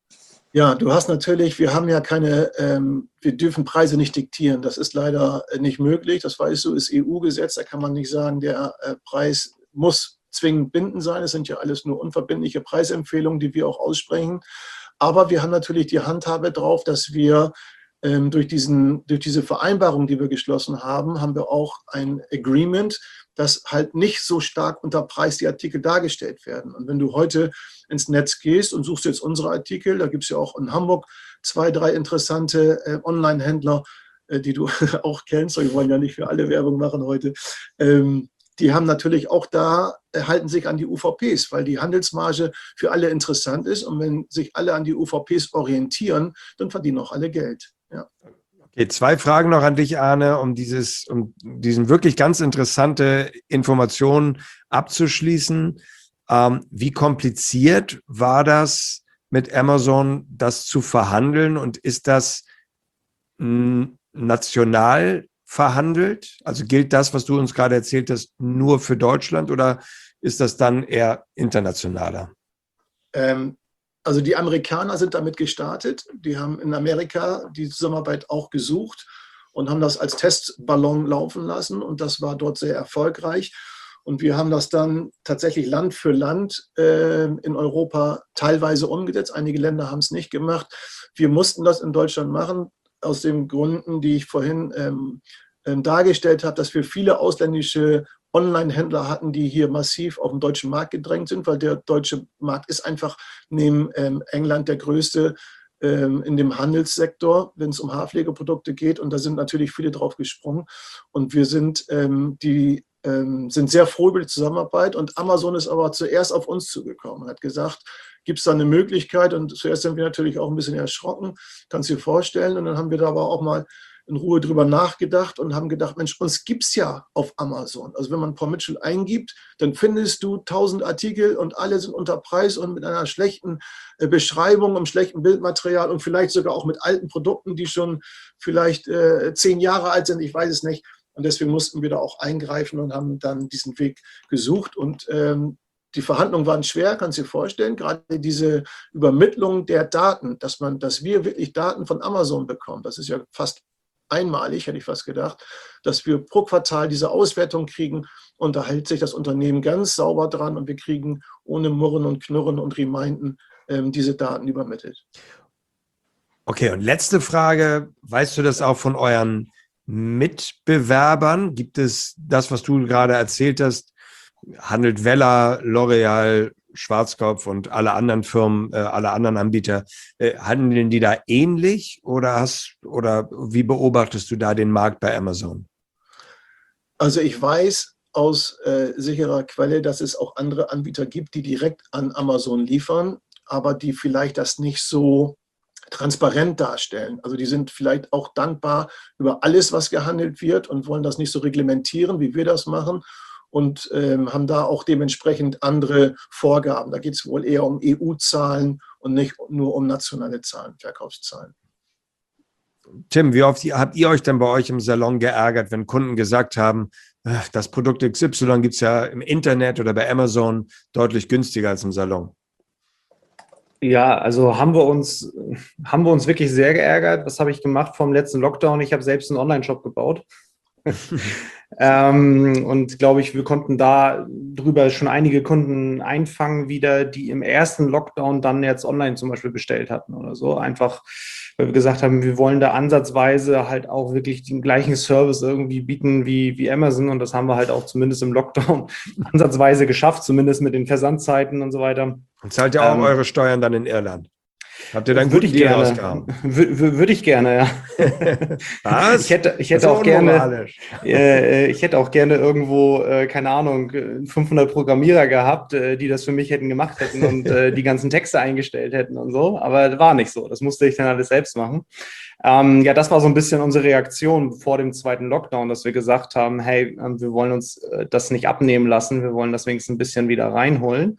Ja, du hast natürlich, wir haben ja keine, ähm, wir dürfen Preise nicht diktieren. Das ist leider nicht möglich. Das weißt du, ist E U-Gesetz. Da kann man nicht sagen, der äh, Preis muss zwingend bindend sein. Es sind ja alles nur unverbindliche Preisempfehlungen, die wir auch aussprechen. Aber wir haben natürlich die Handhabe drauf, dass wir ähm, durch, diesen, durch diese Vereinbarung, die wir geschlossen haben, haben wir auch ein Agreement, dass halt nicht so stark unter Preis die Artikel dargestellt werden. Und wenn du heute ins Netz gehst und suchst jetzt unsere Artikel, da gibt es ja auch in Hamburg zwei, drei interessante äh, Online-Händler, äh, die du auch kennst. Wir wollen ja nicht für alle Werbung machen heute. Ähm, Die haben natürlich auch da, halten sich an die U V Ps, weil die Handelsmarge für alle interessant ist. Und wenn sich alle an die U V Ps orientieren, dann verdienen auch alle Geld. Ja. Okay, zwei Fragen noch an dich, Arne, um dieses, um diesen wirklich ganz interessante Informationen abzuschließen. Ähm, wie kompliziert war das mit Amazon, das zu verhandeln? Und ist das mh, national verhandelt? Also gilt das, was du uns gerade erzählt hast, nur für Deutschland oder ist das dann eher internationaler? Ähm, Also die Amerikaner sind damit gestartet. Die haben in Amerika die Zusammenarbeit auch gesucht und haben das als Testballon laufen lassen. Und das war dort sehr erfolgreich. Und wir haben das dann tatsächlich Land für Land äh, in Europa teilweise umgesetzt. Einige Länder haben es nicht gemacht. Wir mussten das in Deutschland machen, aus den Gründen, die ich vorhin ähm, ähm, dargestellt habe, dass wir viele ausländische Online-Händler hatten, die hier massiv auf den deutschen Markt gedrängt sind, weil der deutsche Markt ist einfach neben ähm, England der größte ähm, in dem Handelssektor, wenn es um Haarpflegeprodukte geht. Und da sind natürlich viele drauf gesprungen. Und wir sind ähm, die ähm, sind sehr froh über die Zusammenarbeit. Und Amazon ist aber zuerst auf uns zugekommen und hat gesagt, gibt es da eine Möglichkeit? Und zuerst sind wir natürlich auch ein bisschen erschrocken, kannst du dir vorstellen. Und dann haben wir da aber auch mal in Ruhe drüber nachgedacht und haben gedacht, Mensch, uns gibt es ja auf Amazon. Also wenn man Paul Mitchell eingibt, dann findest du tausend Artikel und alle sind unter Preis und mit einer schlechten Beschreibung, einem schlechten Bildmaterial und vielleicht sogar auch mit alten Produkten, die schon vielleicht äh, zehn Jahre alt sind, ich weiß es nicht. Und deswegen mussten wir da auch eingreifen und haben dann diesen Weg gesucht. Und ähm, die Verhandlungen waren schwer, kannst du dir vorstellen. Gerade diese Übermittlung der Daten, dass man, dass wir wirklich Daten von Amazon bekommen, das ist ja fast einmalig, hätte ich fast gedacht, dass wir pro Quartal diese Auswertung kriegen und da hält sich das Unternehmen ganz sauber dran und wir kriegen ohne Murren und Knurren und Reminden ähm, diese Daten übermittelt. Okay, und letzte Frage, weißt du das auch von euren Mitbewerbern? Gibt es das, was du gerade erzählt hast, handelt Wella, L'Oreal, Schwarzkopf und alle anderen Firmen, äh, alle anderen Anbieter, äh, handeln die da ähnlich oder hast oder wie beobachtest du da den Markt bei Amazon? Also ich weiß aus äh, sicherer Quelle, dass es auch andere Anbieter gibt, die direkt an Amazon liefern, aber die vielleicht das nicht so transparent darstellen. Also die sind vielleicht auch dankbar über alles, was gehandelt wird und wollen das nicht so reglementieren, wie wir das machen. Und ähm, haben da auch dementsprechend andere Vorgaben. Da geht es wohl eher um E U-Zahlen und nicht nur um nationale Zahlen, Verkaufszahlen. Tim, wie oft habt ihr euch denn bei euch im Salon geärgert, wenn Kunden gesagt haben, das Produkt X Y gibt es ja im Internet oder bei Amazon deutlich günstiger als im Salon? Ja, also haben wir uns, haben wir uns wirklich sehr geärgert. Was habe ich gemacht vom letzten Lockdown? Ich habe selbst einen Online-Shop gebaut. ähm, und glaube ich, wir konnten da drüber schon einige Kunden einfangen wieder, die im ersten Lockdown dann jetzt online zum Beispiel bestellt hatten oder so. Einfach, weil wir gesagt haben, wir wollen da ansatzweise halt auch wirklich den gleichen Service irgendwie bieten wie, wie Amazon. Und das haben wir halt auch zumindest im Lockdown ansatzweise geschafft, zumindest mit den Versandzeiten und so weiter. Und zahlt ihr auch ähm, eure Steuern dann in Irland? Habt ihr dann Würde guten ich Deal gerne. rausgehauen? Würde ich gerne, ja. Was? Ich hätte, ich hätte Das ist auch gerne, unmoralisch. äh, ich hätte auch gerne irgendwo, äh, keine Ahnung, fünfhundert Programmierer gehabt, äh, die das für mich hätten gemacht hätten und äh, die ganzen Texte eingestellt hätten und so. Aber war nicht so. Das musste ich dann alles selbst machen. Ähm, ja, das war so ein bisschen unsere Reaktion vor dem zweiten Lockdown, dass wir gesagt haben, hey, wir wollen uns äh, das nicht abnehmen lassen. Wir wollen das wenigstens ein bisschen wieder reinholen.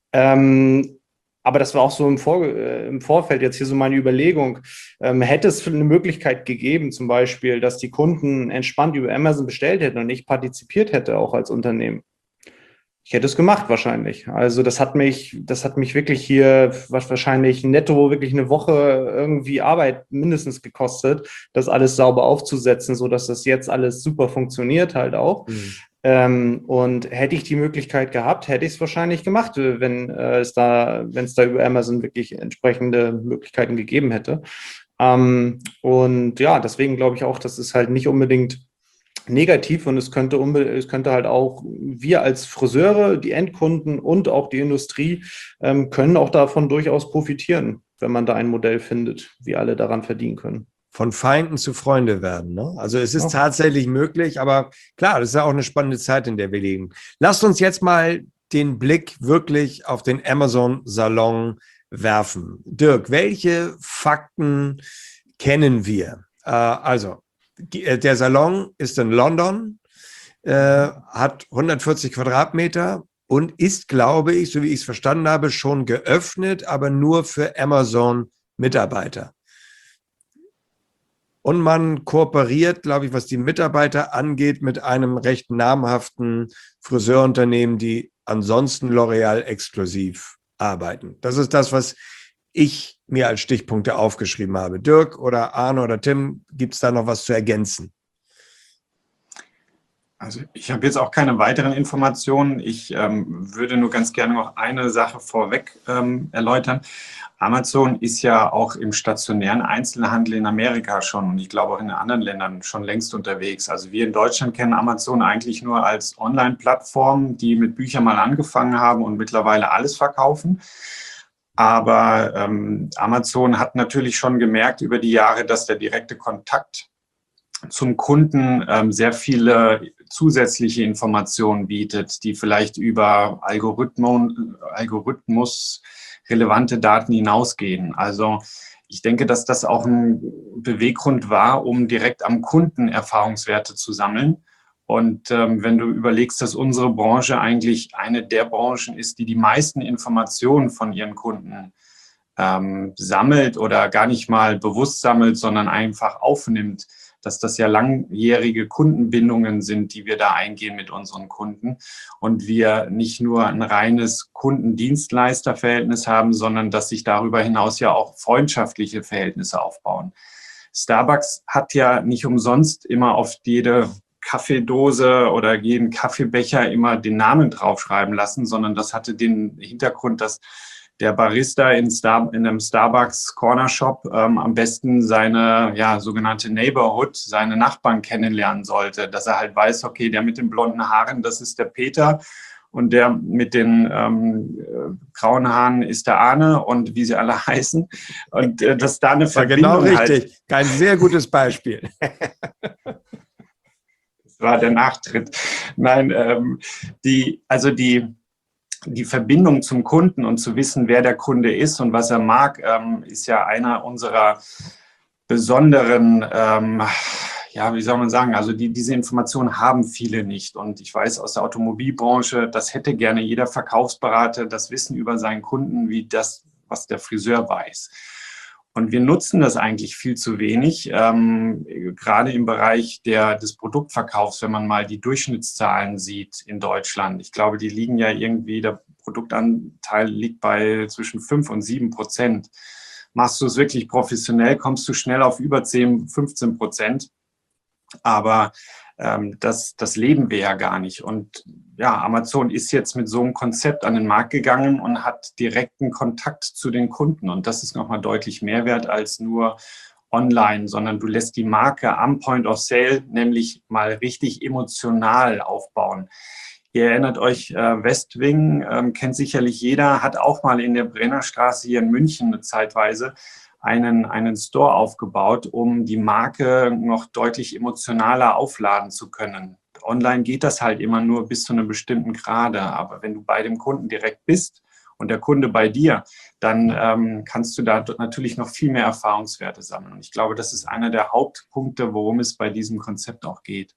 Ähm, Aber das war auch so im, Vor äh, im Vorfeld jetzt hier so meine Überlegung. Ähm, hätte es eine Möglichkeit gegeben, zum Beispiel, dass die Kunden entspannt über Amazon bestellt hätten und ich partizipiert hätte, auch als Unternehmen? Ich hätte es gemacht wahrscheinlich. Also das hat mich, das hat mich wirklich hier wahrscheinlich netto wirklich eine Woche irgendwie Arbeit mindestens gekostet, das alles sauber aufzusetzen, sodass das jetzt alles super funktioniert halt auch. Mhm. Ähm, und hätte ich die Möglichkeit gehabt, hätte ich es wahrscheinlich gemacht, wenn äh, es da, wenn es da über Amazon wirklich entsprechende Möglichkeiten gegeben hätte. Ähm, und ja, deswegen glaube ich auch, das ist halt nicht unbedingt negativ und es könnte, unbe- es könnte halt auch wir als Friseure, die Endkunden und auch die Industrie ähm, können auch davon durchaus profitieren, wenn man da ein Modell findet, wie alle daran verdienen können. Von Feinden zu Freunde werden. Ne? Also es ist Ja. tatsächlich möglich, aber klar, das ist ja auch eine spannende Zeit, in der wir leben. Lasst uns jetzt mal den Blick wirklich auf den Amazon-Salon werfen. Dirk, welche Fakten kennen wir? Äh, also, der Salon ist in London, äh, hat hundertvierzig Quadratmeter und ist, glaube ich, so wie ich es verstanden habe, schon geöffnet, aber nur für Amazon-Mitarbeiter. Und man kooperiert, glaube ich, was die Mitarbeiter angeht, mit einem recht namhaften Friseurunternehmen, die ansonsten L'Oreal exklusiv arbeiten. Das ist das, was ich mir als Stichpunkte aufgeschrieben habe. Dirk oder Arne oder Tim, gibt es da noch was zu ergänzen? Also ich habe jetzt auch keine weiteren Informationen. Ich ähm, würde nur ganz gerne noch eine Sache vorweg ähm, erläutern. Amazon ist ja auch im stationären Einzelhandel in Amerika schon und ich glaube auch in anderen Ländern schon längst unterwegs. Also wir in Deutschland kennen Amazon eigentlich nur als Online-Plattform, die mit Büchern mal angefangen haben und mittlerweile alles verkaufen. Aber ähm, Amazon hat natürlich schon gemerkt über die Jahre, dass der direkte Kontakt zum Kunden ähm, sehr viele zusätzliche Informationen bietet, die vielleicht über Algorithmen, Algorithmus relevante Daten hinausgehen. Also ich denke, dass das auch ein Beweggrund war, um direkt am Kunden Erfahrungswerte zu sammeln. Und ähm, wenn du überlegst, dass unsere Branche eigentlich eine der Branchen ist, die die meisten Informationen von ihren Kunden ähm, sammelt oder gar nicht mal bewusst sammelt, sondern einfach aufnimmt, dass das ja langjährige Kundenbindungen sind, die wir da eingehen mit unseren Kunden und wir nicht nur ein reines Kundendienstleisterverhältnis haben, sondern dass sich darüber hinaus ja auch freundschaftliche Verhältnisse aufbauen. Starbucks hat ja nicht umsonst immer auf jede Kaffeedose oder jeden Kaffeebecher immer den Namen draufschreiben lassen, sondern das hatte den Hintergrund, dass der Barista in, Star, in einem Starbucks Corner Shop ähm, am besten seine ja, sogenannte Neighborhood, seine Nachbarn kennenlernen sollte, dass er halt weiß, okay, der mit den blonden Haaren, das ist der Peter und der mit den ähm, äh, grauen Haaren ist der Arne und wie sie alle heißen und äh, dass da eine Verbindung ja, genau richtig, halt, kein sehr gutes Beispiel. Das war der Nachtritt. Nein, ähm, die, also die Die Verbindung zum Kunden und zu wissen, wer der Kunde ist und was er mag, ähm, ist ja einer unserer besonderen, ähm, ja, wie soll man sagen, also die, diese Informationen haben viele nicht. Und ich weiß aus der Automobilbranche, das hätte gerne jeder Verkaufsberater, das Wissen über seinen Kunden, wie das, was der Friseur weiß. Und wir nutzen das eigentlich viel zu wenig, ähm, gerade im Bereich der, des Produktverkaufs, wenn man mal die Durchschnittszahlen sieht in Deutschland. Ich glaube, die liegen ja irgendwie, der Produktanteil liegt bei zwischen fünf und sieben Prozent. Machst du es wirklich professionell, kommst du schnell auf über zehn, fünfzehn Prozent. Aber ähm, das, das leben wir ja gar nicht. Und ja, Amazon ist jetzt mit so einem Konzept an den Markt gegangen und hat direkten Kontakt zu den Kunden. Und das ist nochmal deutlich mehr wert als nur online, sondern du lässt die Marke am Point of Sale nämlich mal richtig emotional aufbauen. Ihr erinnert euch, äh, Westwing, äh, kennt sicherlich jeder, hat auch mal in der Brennerstraße hier in München eine Zeitweise einen, einen Store aufgebaut, um die Marke noch deutlich emotionaler aufladen zu können. Online geht das halt immer nur bis zu einem bestimmten Grade, aber wenn du bei dem Kunden direkt bist und der Kunde bei dir, dann ähm, kannst du da natürlich noch viel mehr Erfahrungswerte sammeln. Und ich glaube, das ist einer der Hauptpunkte, worum es bei diesem Konzept auch geht.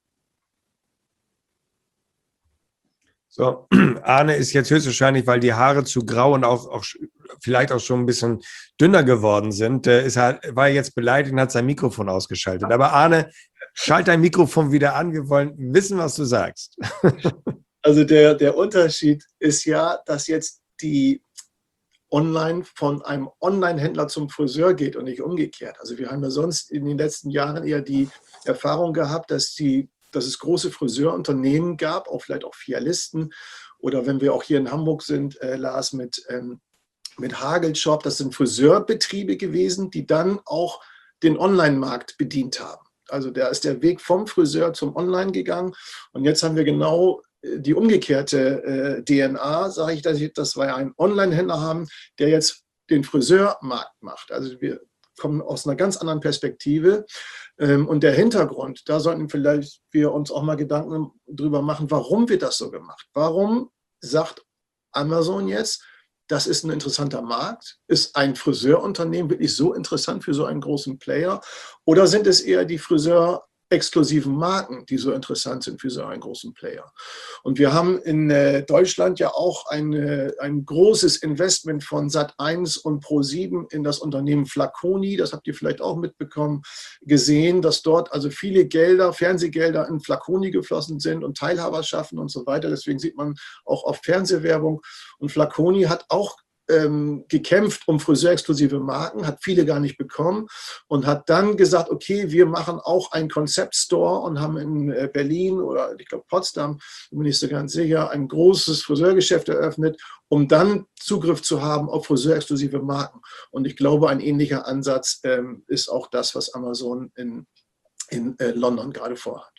So, Arne ist jetzt höchstwahrscheinlich, weil die Haare zu grau und auch, auch vielleicht auch schon ein bisschen dünner geworden sind, ist er, war jetzt beleidigt und hat sein Mikrofon ausgeschaltet. Aber Arne, schalt dein Mikrofon wieder an, wir wollen wissen, was du sagst. Also der, der Unterschied ist ja, dass jetzt die Online von einem Online-Händler zum Friseur geht und nicht umgekehrt. Also wir haben ja sonst in den letzten Jahren eher die Erfahrung gehabt, dass die dass es große Friseurunternehmen gab, auch vielleicht auch Fialisten oder wenn wir auch hier in Hamburg sind, äh, Lars, mit, ähm, mit Hagelshop, das sind Friseurbetriebe gewesen, die dann auch den Online-Markt bedient haben. Also da ist der Weg vom Friseur zum Online gegangen und jetzt haben wir genau die umgekehrte äh, D N A, sage ich, dass, ich, dass wir einen Online-Händler haben, der jetzt den Friseurmarkt macht. Also wir kommen aus einer ganz anderen Perspektive. Und der Hintergrund, da sollten vielleicht wir uns auch mal Gedanken drüber machen, warum wird das so gemacht? Warum sagt Amazon jetzt, das ist ein interessanter Markt? Ist ein Friseurunternehmen wirklich so interessant für so einen großen Player? Oder sind es eher die Friseur exklusiven Marken, die so interessant sind für so einen großen Player? Und wir haben in äh, Deutschland ja auch eine, ein großes Investment von Sat eins und Pro sieben in das Unternehmen Flaconi, das habt ihr vielleicht auch mitbekommen, gesehen, dass dort also viele Gelder, Fernsehgelder in Flaconi geflossen sind und Teilhaberschaften und so weiter. Deswegen sieht man auch auf Fernsehwerbung. Und Flaconi hat auch ähm, gekämpft um friseurexklusive Marken, hat viele gar nicht bekommen und hat dann gesagt, okay, wir machen auch einen Konzeptstore und haben in äh, Berlin oder ich glaube Potsdam, bin ich so ganz sicher, ein großes Friseurgeschäft eröffnet, um dann Zugriff zu haben auf friseurexklusive Marken. Und ich glaube, ein ähnlicher Ansatz ähm, ist auch das, was Amazon in, in äh, London gerade vorhat.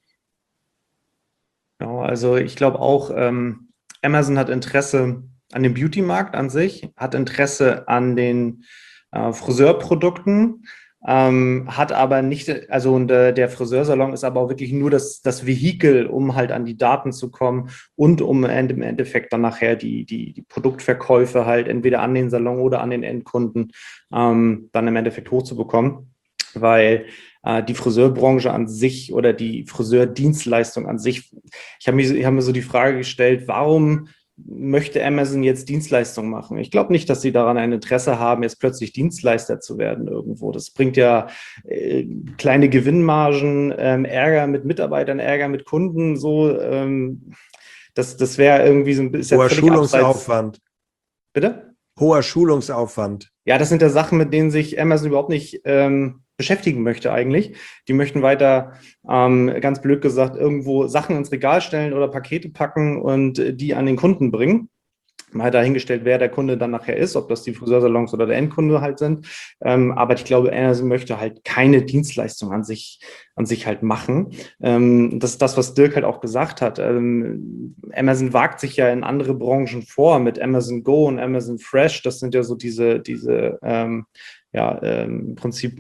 Ja, also ich glaube auch, ähm, Amazon hat Interesse an dem Beauty-Markt an sich, hat Interesse an den äh, Friseurprodukten, ähm, hat aber nicht, also und, äh, der Friseursalon ist aber auch wirklich nur das, das Vehikel, um halt an die Daten zu kommen und um im Endeffekt dann nachher die, die, die Produktverkäufe halt entweder an den Salon oder an den Endkunden ähm, dann im Endeffekt hochzubekommen, weil äh, die Friseurbranche an sich oder die Friseurdienstleistung an sich, ich habe mir, ich hab mir so die Frage gestellt, warum möchte Amazon jetzt Dienstleistungen machen? Ich glaube nicht, dass sie daran ein Interesse haben, jetzt plötzlich Dienstleister zu werden irgendwo. Das bringt ja äh, kleine Gewinnmargen, ähm, Ärger mit Mitarbeitern, Ärger mit Kunden, so. Ähm, das das wäre irgendwie so ein bisschen. Hoher Schulungsaufwand. Bitte? Hoher Schulungsaufwand. Ja, das sind ja Sachen, mit denen sich Amazon überhaupt nicht ähm, beschäftigen möchte eigentlich. Die möchten weiter, ähm, ganz blöd gesagt, irgendwo Sachen ins Regal stellen oder Pakete packen und äh, die an den Kunden bringen. Mal dahingestellt, wer der Kunde dann nachher ist, ob das die Friseursalons oder der Endkunde halt sind. Ähm, aber ich glaube, Amazon möchte halt keine Dienstleistung an sich, an sich halt machen. Ähm, das ist das, was Dirk halt auch gesagt hat. Ähm, Amazon wagt sich ja in andere Branchen vor mit Amazon Go und Amazon Fresh. Das sind ja so diese, diese ähm, ja, ähm, im Prinzip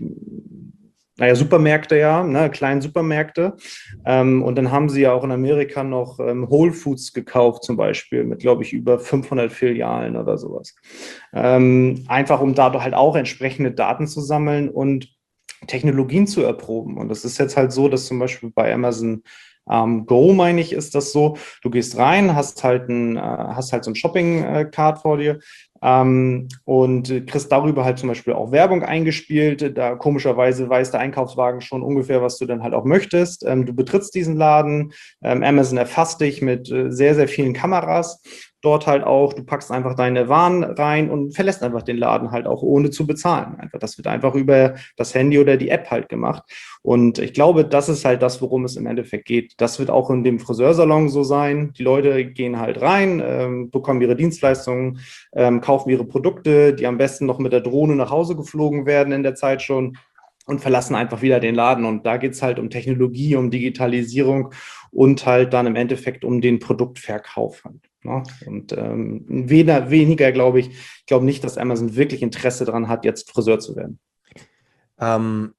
naja, Supermärkte ja, ne, kleine Supermärkte. Ähm, und dann haben sie ja auch in Amerika noch ähm, Whole Foods gekauft zum Beispiel mit, glaube ich, über fünfhundert Filialen oder sowas. Ähm, einfach, um da halt auch entsprechende Daten zu sammeln und Technologien zu erproben. Und das ist jetzt halt so, dass zum Beispiel bei Amazon Um, Go, meine ich, ist das so, du gehst rein, hast halt, ein, äh, hast halt so ein Shopping-Card vor dir ähm, und kriegst darüber halt zum Beispiel auch Werbung eingespielt. Da komischerweise weiß der Einkaufswagen schon ungefähr, was du dann halt auch möchtest. Ähm, du betrittst diesen Laden, ähm, Amazon erfasst dich mit äh, sehr, sehr vielen Kameras. Dort halt auch, du packst einfach deine Waren rein und verlässt einfach den Laden halt auch ohne zu bezahlen. Einfach, das wird einfach über das Handy oder die App halt gemacht. Und ich glaube, das ist halt das, worum es im Endeffekt geht. Das wird auch in dem Friseursalon so sein. Die Leute gehen halt rein, ähm, bekommen ihre Dienstleistungen, ähm, kaufen ihre Produkte, die am besten noch mit der Drohne nach Hause geflogen werden in der Zeit schon und verlassen einfach wieder den Laden. Und da geht es halt um Technologie, um Digitalisierung und halt dann im Endeffekt um den Produktverkauf halt. Ne? Und ähm, weniger, weniger glaube ich, ich glaube nicht, dass Amazon wirklich Interesse daran hat, jetzt Friseur zu werden. Ähm,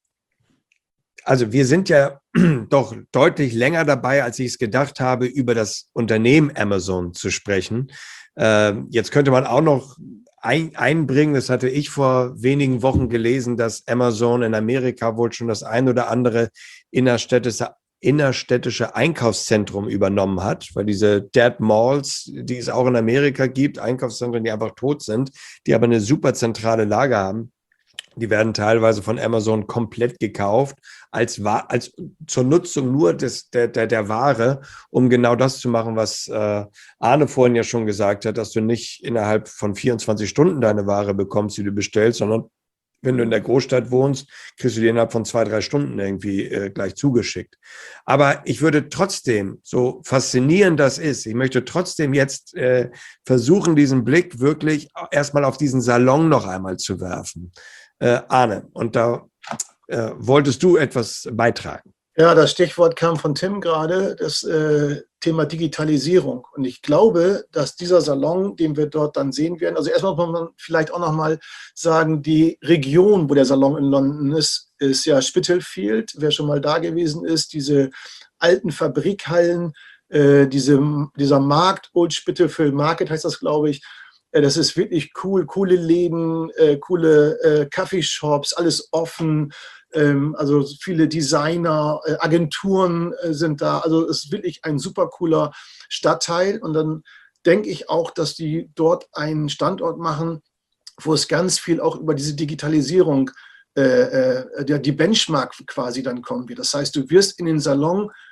also wir sind ja doch deutlich länger dabei, als ich es gedacht habe, über das Unternehmen Amazon zu sprechen. Ähm, jetzt könnte man auch noch ein, einbringen, das hatte ich vor wenigen Wochen gelesen, dass Amazon in Amerika wohl schon das ein oder andere innerstädtische innerstädtische Einkaufszentrum übernommen hat, weil diese Dead Malls, die es auch in Amerika gibt, Einkaufszentren, die einfach tot sind, die aber eine super zentrale Lage haben, die werden teilweise von Amazon komplett gekauft, als, als zur Nutzung nur des, der, der, der Ware, um genau das zu machen, was äh, Arne vorhin ja schon gesagt hat, dass du nicht innerhalb von vierundzwanzig Stunden deine Ware bekommst, die du bestellst, sondern wenn du in der Großstadt wohnst, kriegst du die innerhalb von zwei, drei Stunden irgendwie äh, gleich zugeschickt. Aber ich würde trotzdem, so faszinierend das ist, ich möchte trotzdem jetzt äh, versuchen, diesen Blick wirklich erstmal auf diesen Salon noch einmal zu werfen. Äh, Arne, und da äh, wolltest du etwas beitragen. Ja, das Stichwort kam von Tim gerade, das äh, Thema Digitalisierung. Und ich glaube, dass dieser Salon, den wir dort dann sehen werden, also erstmal muss man vielleicht auch nochmal sagen, die Region, wo der Salon in London ist, ist ja Spitalfield. Wer schon mal da gewesen ist, diese alten Fabrikhallen, äh, diese, dieser Markt, Old Spitalfield Market heißt das, glaube ich. Äh, das ist wirklich cool, coole Läden, äh, coole äh, Coffeeshops, alles offen. Also viele Designer, Agenturen sind da. Also es ist wirklich ein super cooler Stadtteil. Und dann denke ich auch, dass die dort einen Standort machen, wo es ganz viel auch über diese Digitalisierung, äh, die Benchmark quasi dann kommen wird. Das heißt, du wirst in den Salon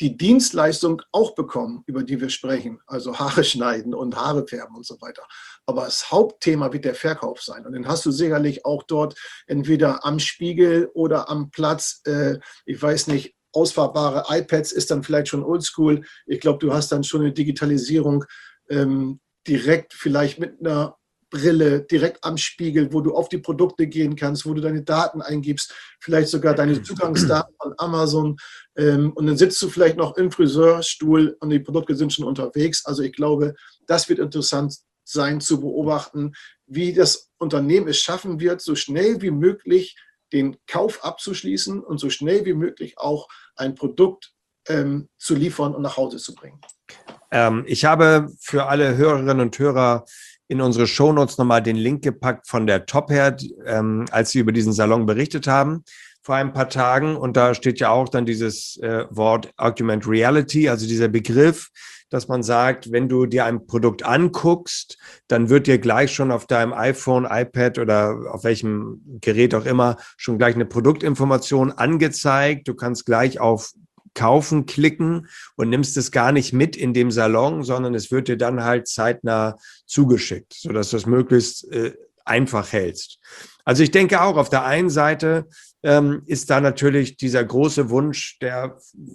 die Dienstleistung auch bekommen, über die wir sprechen, also Haare schneiden und Haare färben und so weiter. Aber das Hauptthema wird der Verkauf sein. Und den hast du sicherlich auch dort entweder am Spiegel oder am Platz, äh, ich weiß nicht, ausfahrbare iPads ist dann vielleicht schon oldschool. Ich glaube, du hast dann schon eine Digitalisierung ähm, direkt vielleicht mit einer Brille, direkt am Spiegel, wo du auf die Produkte gehen kannst, wo du deine Daten eingibst, vielleicht sogar deine Zugangsdaten von Amazon ähm, und dann sitzt du vielleicht noch im Friseurstuhl und die Produkte sind schon unterwegs. Also ich glaube, das wird interessant sein zu beobachten, wie das Unternehmen es schaffen wird, so schnell wie möglich den Kauf abzuschließen und so schnell wie möglich auch ein Produkt ähm, zu liefern und nach Hause zu bringen. Ähm, ich habe für alle Hörerinnen und Hörer in unsere Shownotes nochmal den Link gepackt von der Top her, ähm, als sie über diesen Salon berichtet haben vor ein paar Tagen. Und da steht ja auch dann dieses äh, Wort Augmented Reality, also dieser Begriff, dass man sagt, wenn du dir ein Produkt anguckst, dann wird dir gleich schon auf deinem iPhone, iPad oder auf welchem Gerät auch immer schon gleich eine Produktinformation angezeigt. Du kannst gleich auf Kaufen klicken und nimmst es gar nicht mit in dem Salon, sondern es wird dir dann halt zeitnah zugeschickt, sodass du es möglichst äh, einfach hältst. Also ich denke auch, auf der einen Seite ähm, ist da natürlich dieser große Wunsch der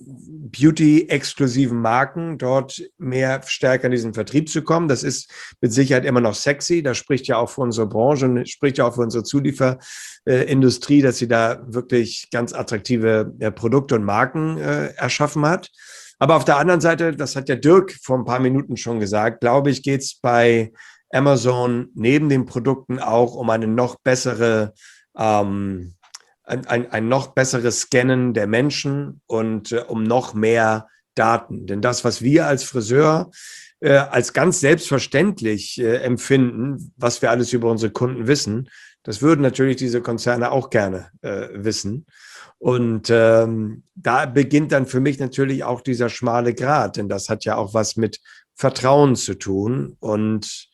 Beauty-exklusiven Marken, dort mehr stärker in diesen Vertrieb zu kommen. Das ist mit Sicherheit immer noch sexy. Das spricht ja auch für unsere Branche und spricht ja auch für unsere Zulieferindustrie, dass sie da wirklich ganz attraktive äh, Produkte und Marken äh, erschaffen hat. Aber auf der anderen Seite, das hat ja Dirk vor ein paar Minuten schon gesagt, glaube ich, geht es bei Amazon neben den Produkten auch um eine noch bessere, ähm, ein, ein, ein noch besseres Scannen der Menschen und äh, um noch mehr Daten. Denn das, was wir als Friseur äh, als ganz selbstverständlich äh, empfinden, was wir alles über unsere Kunden wissen, das würden natürlich diese Konzerne auch gerne äh, wissen. Und ähm, da beginnt dann für mich natürlich auch dieser schmale Grat, denn das hat ja auch was mit Vertrauen zu tun. Und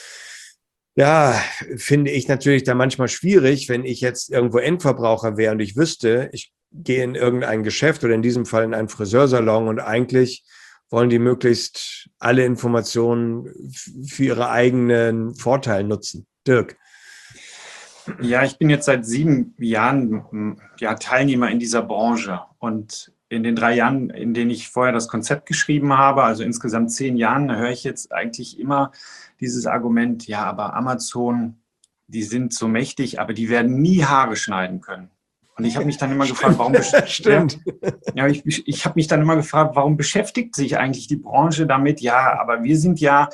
ja, finde ich natürlich da manchmal schwierig, wenn ich jetzt irgendwo Endverbraucher wäre und ich wüsste, ich gehe in irgendein Geschäft oder in diesem Fall in einen Friseursalon und eigentlich wollen die möglichst alle Informationen für ihre eigenen Vorteile nutzen. Dirk. Ja, ich bin jetzt seit sieben Jahren ja, Teilnehmer in dieser Branche und in den drei Jahren, in denen ich vorher das Konzept geschrieben habe, also insgesamt zehn Jahren, da höre ich jetzt eigentlich immer dieses Argument, ja, aber Amazon, die sind so mächtig, aber die werden nie Haare schneiden können. Und ich habe mich dann immer gefragt, warum Stimmt. Ja, ich, ich habe mich dann immer gefragt, warum beschäftigt sich eigentlich die Branche damit? Ja, aber wir sind ja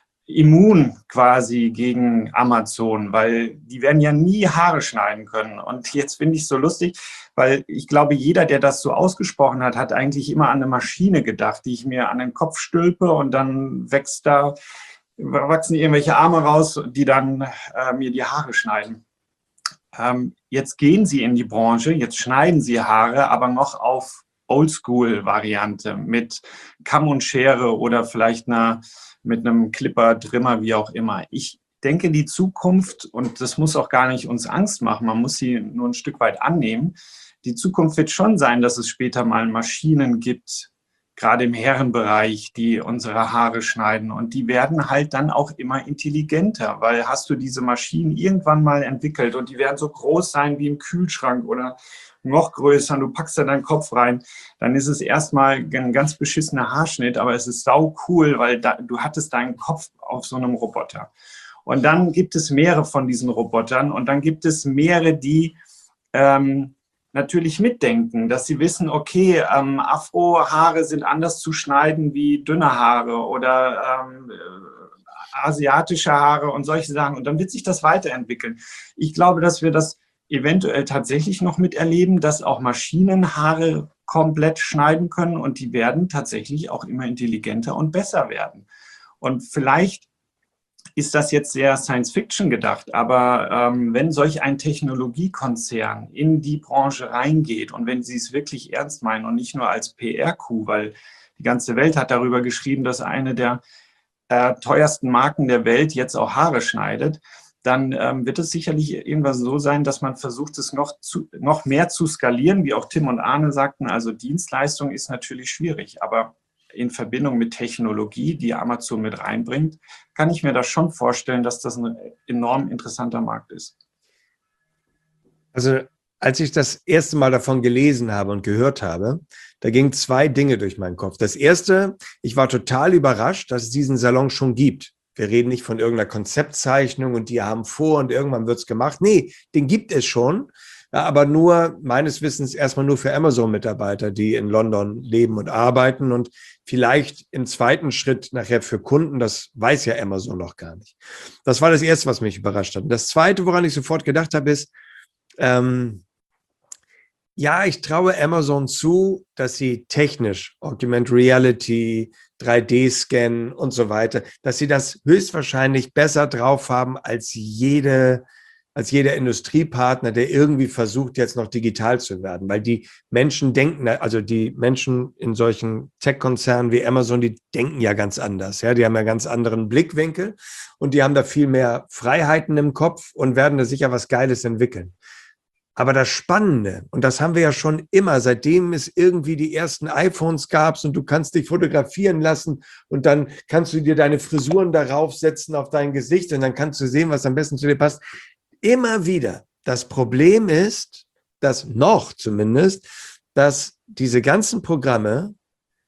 immun quasi gegen Amazon, weil die werden ja nie Haare schneiden können. Und jetzt finde ich es so lustig, weil ich glaube, jeder, der das so ausgesprochen hat, hat eigentlich immer an eine Maschine gedacht, die ich mir an den Kopf stülpe und dann wächst da, wachsen irgendwelche Arme raus, die dann äh, mir die Haare schneiden. Ähm, jetzt gehen sie in die Branche, jetzt schneiden sie Haare, aber noch auf Oldschool-Variante mit Kamm und Schere oder vielleicht einer, mit einem Clipper, Trimmer, wie auch immer. Ich denke, die Zukunft, und das muss auch gar nicht uns Angst machen, man muss sie nur ein Stück weit annehmen, die Zukunft wird schon sein, dass es später mal Maschinen gibt, gerade im Herrenbereich, die unsere Haare schneiden. Und die werden halt dann auch immer intelligenter, weil hast du diese Maschinen irgendwann mal entwickelt und die werden so groß sein wie im Kühlschrank oder noch größer, du packst da deinen Kopf rein, dann ist es erstmal ein ganz beschissener Haarschnitt, aber es ist sau cool, weil da, du hattest deinen Kopf auf so einem Roboter. Und dann gibt es mehrere von diesen Robotern und dann gibt es mehrere, die ähm, natürlich mitdenken, dass sie wissen, okay, ähm, Afro-Haare sind anders zu schneiden wie dünne Haare oder ähm, asiatische Haare und solche Sachen. Und dann wird sich das weiterentwickeln. Ich glaube, dass wir das eventuell tatsächlich noch miterleben, dass auch Maschinen Haare komplett schneiden können und die werden tatsächlich auch immer intelligenter und besser werden. Und vielleicht ist das jetzt sehr Science-Fiction gedacht, aber ähm, wenn solch ein Technologiekonzern in die Branche reingeht und wenn sie es wirklich ernst meinen und nicht nur als P R-Coup, weil die ganze Welt hat darüber geschrieben, dass eine der äh, teuersten Marken der Welt jetzt auch Haare schneidet, dann ähm, wird es sicherlich irgendwas so sein, dass man versucht, es noch, zu, noch mehr zu skalieren, wie auch Tim und Arne sagten. Also Dienstleistung ist natürlich schwierig, aber in Verbindung mit Technologie, die Amazon mit reinbringt, kann ich mir das schon vorstellen, dass das ein enorm interessanter Markt ist. Also als ich das erste Mal davon gelesen habe und gehört habe, da gingen zwei Dinge durch meinen Kopf. Das erste, ich war total überrascht, dass es diesen Salon schon gibt. Wir reden nicht von irgendeiner Konzeptzeichnung und die haben vor und irgendwann wird es gemacht. Nee, den gibt es schon, ja, aber nur meines Wissens erstmal nur für Amazon-Mitarbeiter, die in London leben und arbeiten und vielleicht im zweiten Schritt nachher für Kunden, das weiß ja Amazon noch gar nicht. Das war das Erste, was mich überrascht hat. Und das Zweite, woran ich sofort gedacht habe, ist, ähm, ja, ich traue Amazon zu, dass sie technisch, Augmented Reality, drei D-Scan und so weiter, dass sie das höchstwahrscheinlich besser drauf haben als jede, als jeder Industriepartner, der irgendwie versucht, jetzt noch digital zu werden. Weil die Menschen denken, also die Menschen in solchen Tech-Konzernen wie Amazon, die denken ja ganz anders. Ja, die haben ja ganz anderen Blickwinkel und die haben da viel mehr Freiheiten im Kopf und werden da sicher was Geiles entwickeln. Aber das Spannende, und das haben wir ja schon immer, seitdem es irgendwie die ersten iPhones gab und du kannst dich fotografieren lassen und dann kannst du dir deine Frisuren darauf setzen auf dein Gesicht und dann kannst du sehen, was am besten zu dir passt. Immer wieder. Das Problem ist, dass noch zumindest, dass diese ganzen Programme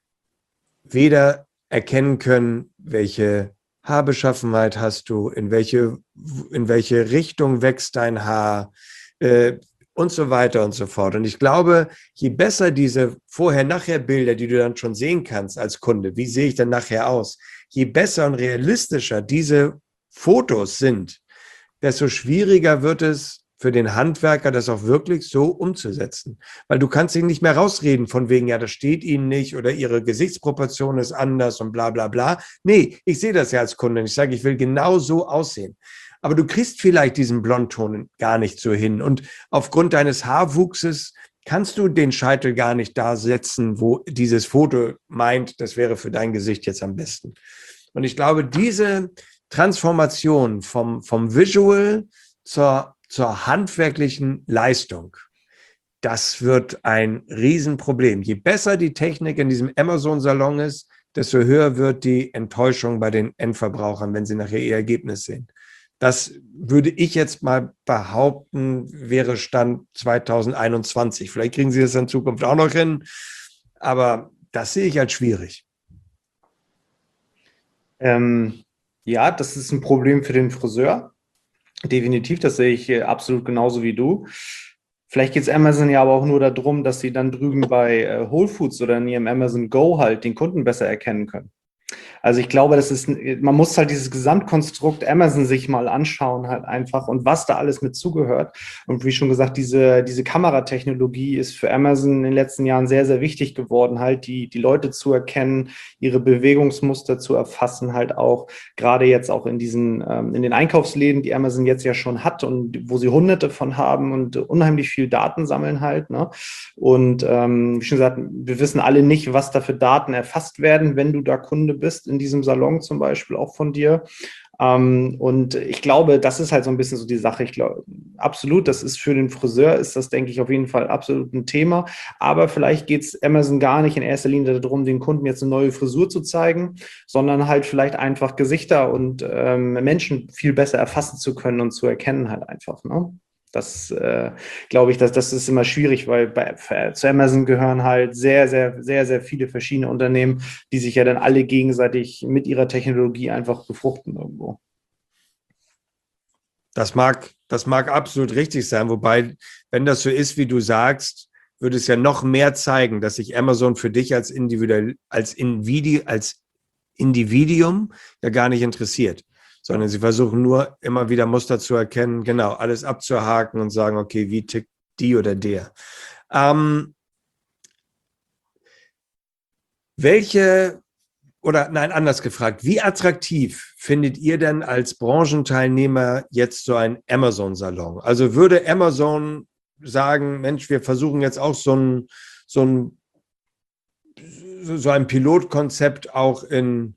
weder erkennen können, welche Haarbeschaffenheit hast du, in welche, in welche Richtung wächst dein Haar, äh, und so weiter und so fort. Und ich glaube, je besser diese Vorher-Nachher-Bilder, die du dann schon sehen kannst als Kunde, wie sehe ich denn nachher aus, je besser und realistischer diese Fotos sind, desto schwieriger wird es für den Handwerker, das auch wirklich so umzusetzen. Weil du kannst ihn nicht mehr rausreden von wegen, ja, das steht ihnen nicht oder ihre Gesichtsproportion ist anders und bla bla bla. Nee, ich sehe das ja als Kunde. Ich sage, ich will genau so aussehen. Aber du kriegst vielleicht diesen Blondton gar nicht so hin. Und aufgrund deines Haarwuchses kannst du den Scheitel gar nicht da setzen, wo dieses Foto meint, das wäre für dein Gesicht jetzt am besten. Und ich glaube, diese Transformation vom, vom Visual zur, zur handwerklichen Leistung, das wird ein Riesenproblem. Je besser die Technik in diesem Amazon-Salon ist, desto höher wird die Enttäuschung bei den Endverbrauchern, wenn sie nachher ihr Ergebnis sehen. Das würde ich jetzt mal behaupten, wäre Stand zwanzig einundzwanzig. Vielleicht kriegen Sie das in Zukunft auch noch hin, aber das sehe ich als schwierig. Ähm, ja, das ist ein Problem für den Friseur. Definitiv, das sehe ich absolut genauso wie du. Vielleicht geht es Amazon ja aber auch nur darum, dass sie dann drüben bei äh, Whole Foods oder in ihrem Amazon Go halt den Kunden besser erkennen können. Also ich glaube, das ist, man muss halt dieses Gesamtkonstrukt Amazon sich mal anschauen halt einfach und was da alles mit zugehört. Und wie schon gesagt, diese, diese Kameratechnologie ist für Amazon in den letzten Jahren sehr, sehr wichtig geworden, halt die, die Leute zu erkennen, ihre Bewegungsmuster zu erfassen, halt auch gerade jetzt auch in diesen, ähm, in den Einkaufsläden, die Amazon jetzt ja schon hat und wo sie hunderte von haben und unheimlich viel Daten sammeln halt, ne? Und ähm, wie schon gesagt, wir wissen alle nicht, was da für Daten erfasst werden, wenn du da Kunde bist, in diesem Salon zum Beispiel auch von dir. Ähm, und ich glaube, das ist halt so ein bisschen so die Sache. Ich glaube, absolut, das ist für den Friseur, ist das, denke ich, auf jeden Fall absolut ein Thema. Aber vielleicht geht es Amazon gar nicht in erster Linie darum, den Kunden jetzt eine neue Frisur zu zeigen, sondern halt vielleicht einfach Gesichter und ähm, Menschen viel besser erfassen zu können und zu erkennen halt einfach, ne? Das äh, glaube ich, dass das ist immer schwierig, weil bei, zu Amazon gehören halt sehr, sehr, sehr, sehr viele verschiedene Unternehmen, die sich ja dann alle gegenseitig mit ihrer Technologie einfach befruchten irgendwo. Das mag, das mag absolut richtig sein, wobei, wenn das so ist, wie du sagst, würde es ja noch mehr zeigen, dass sich Amazon für dich als individuell, als Invidi, als Individuum ja gar nicht interessiert, sondern sie versuchen nur immer wieder Muster zu erkennen, genau, alles abzuhaken und sagen, okay, wie tickt die oder der. Ähm, welche, oder nein, anders gefragt, wie attraktiv findet ihr denn als Branchenteilnehmer jetzt so ein Amazon-Salon? Also würde Amazon sagen, Mensch, wir versuchen jetzt auch so ein, so ein, so ein Pilotkonzept auch in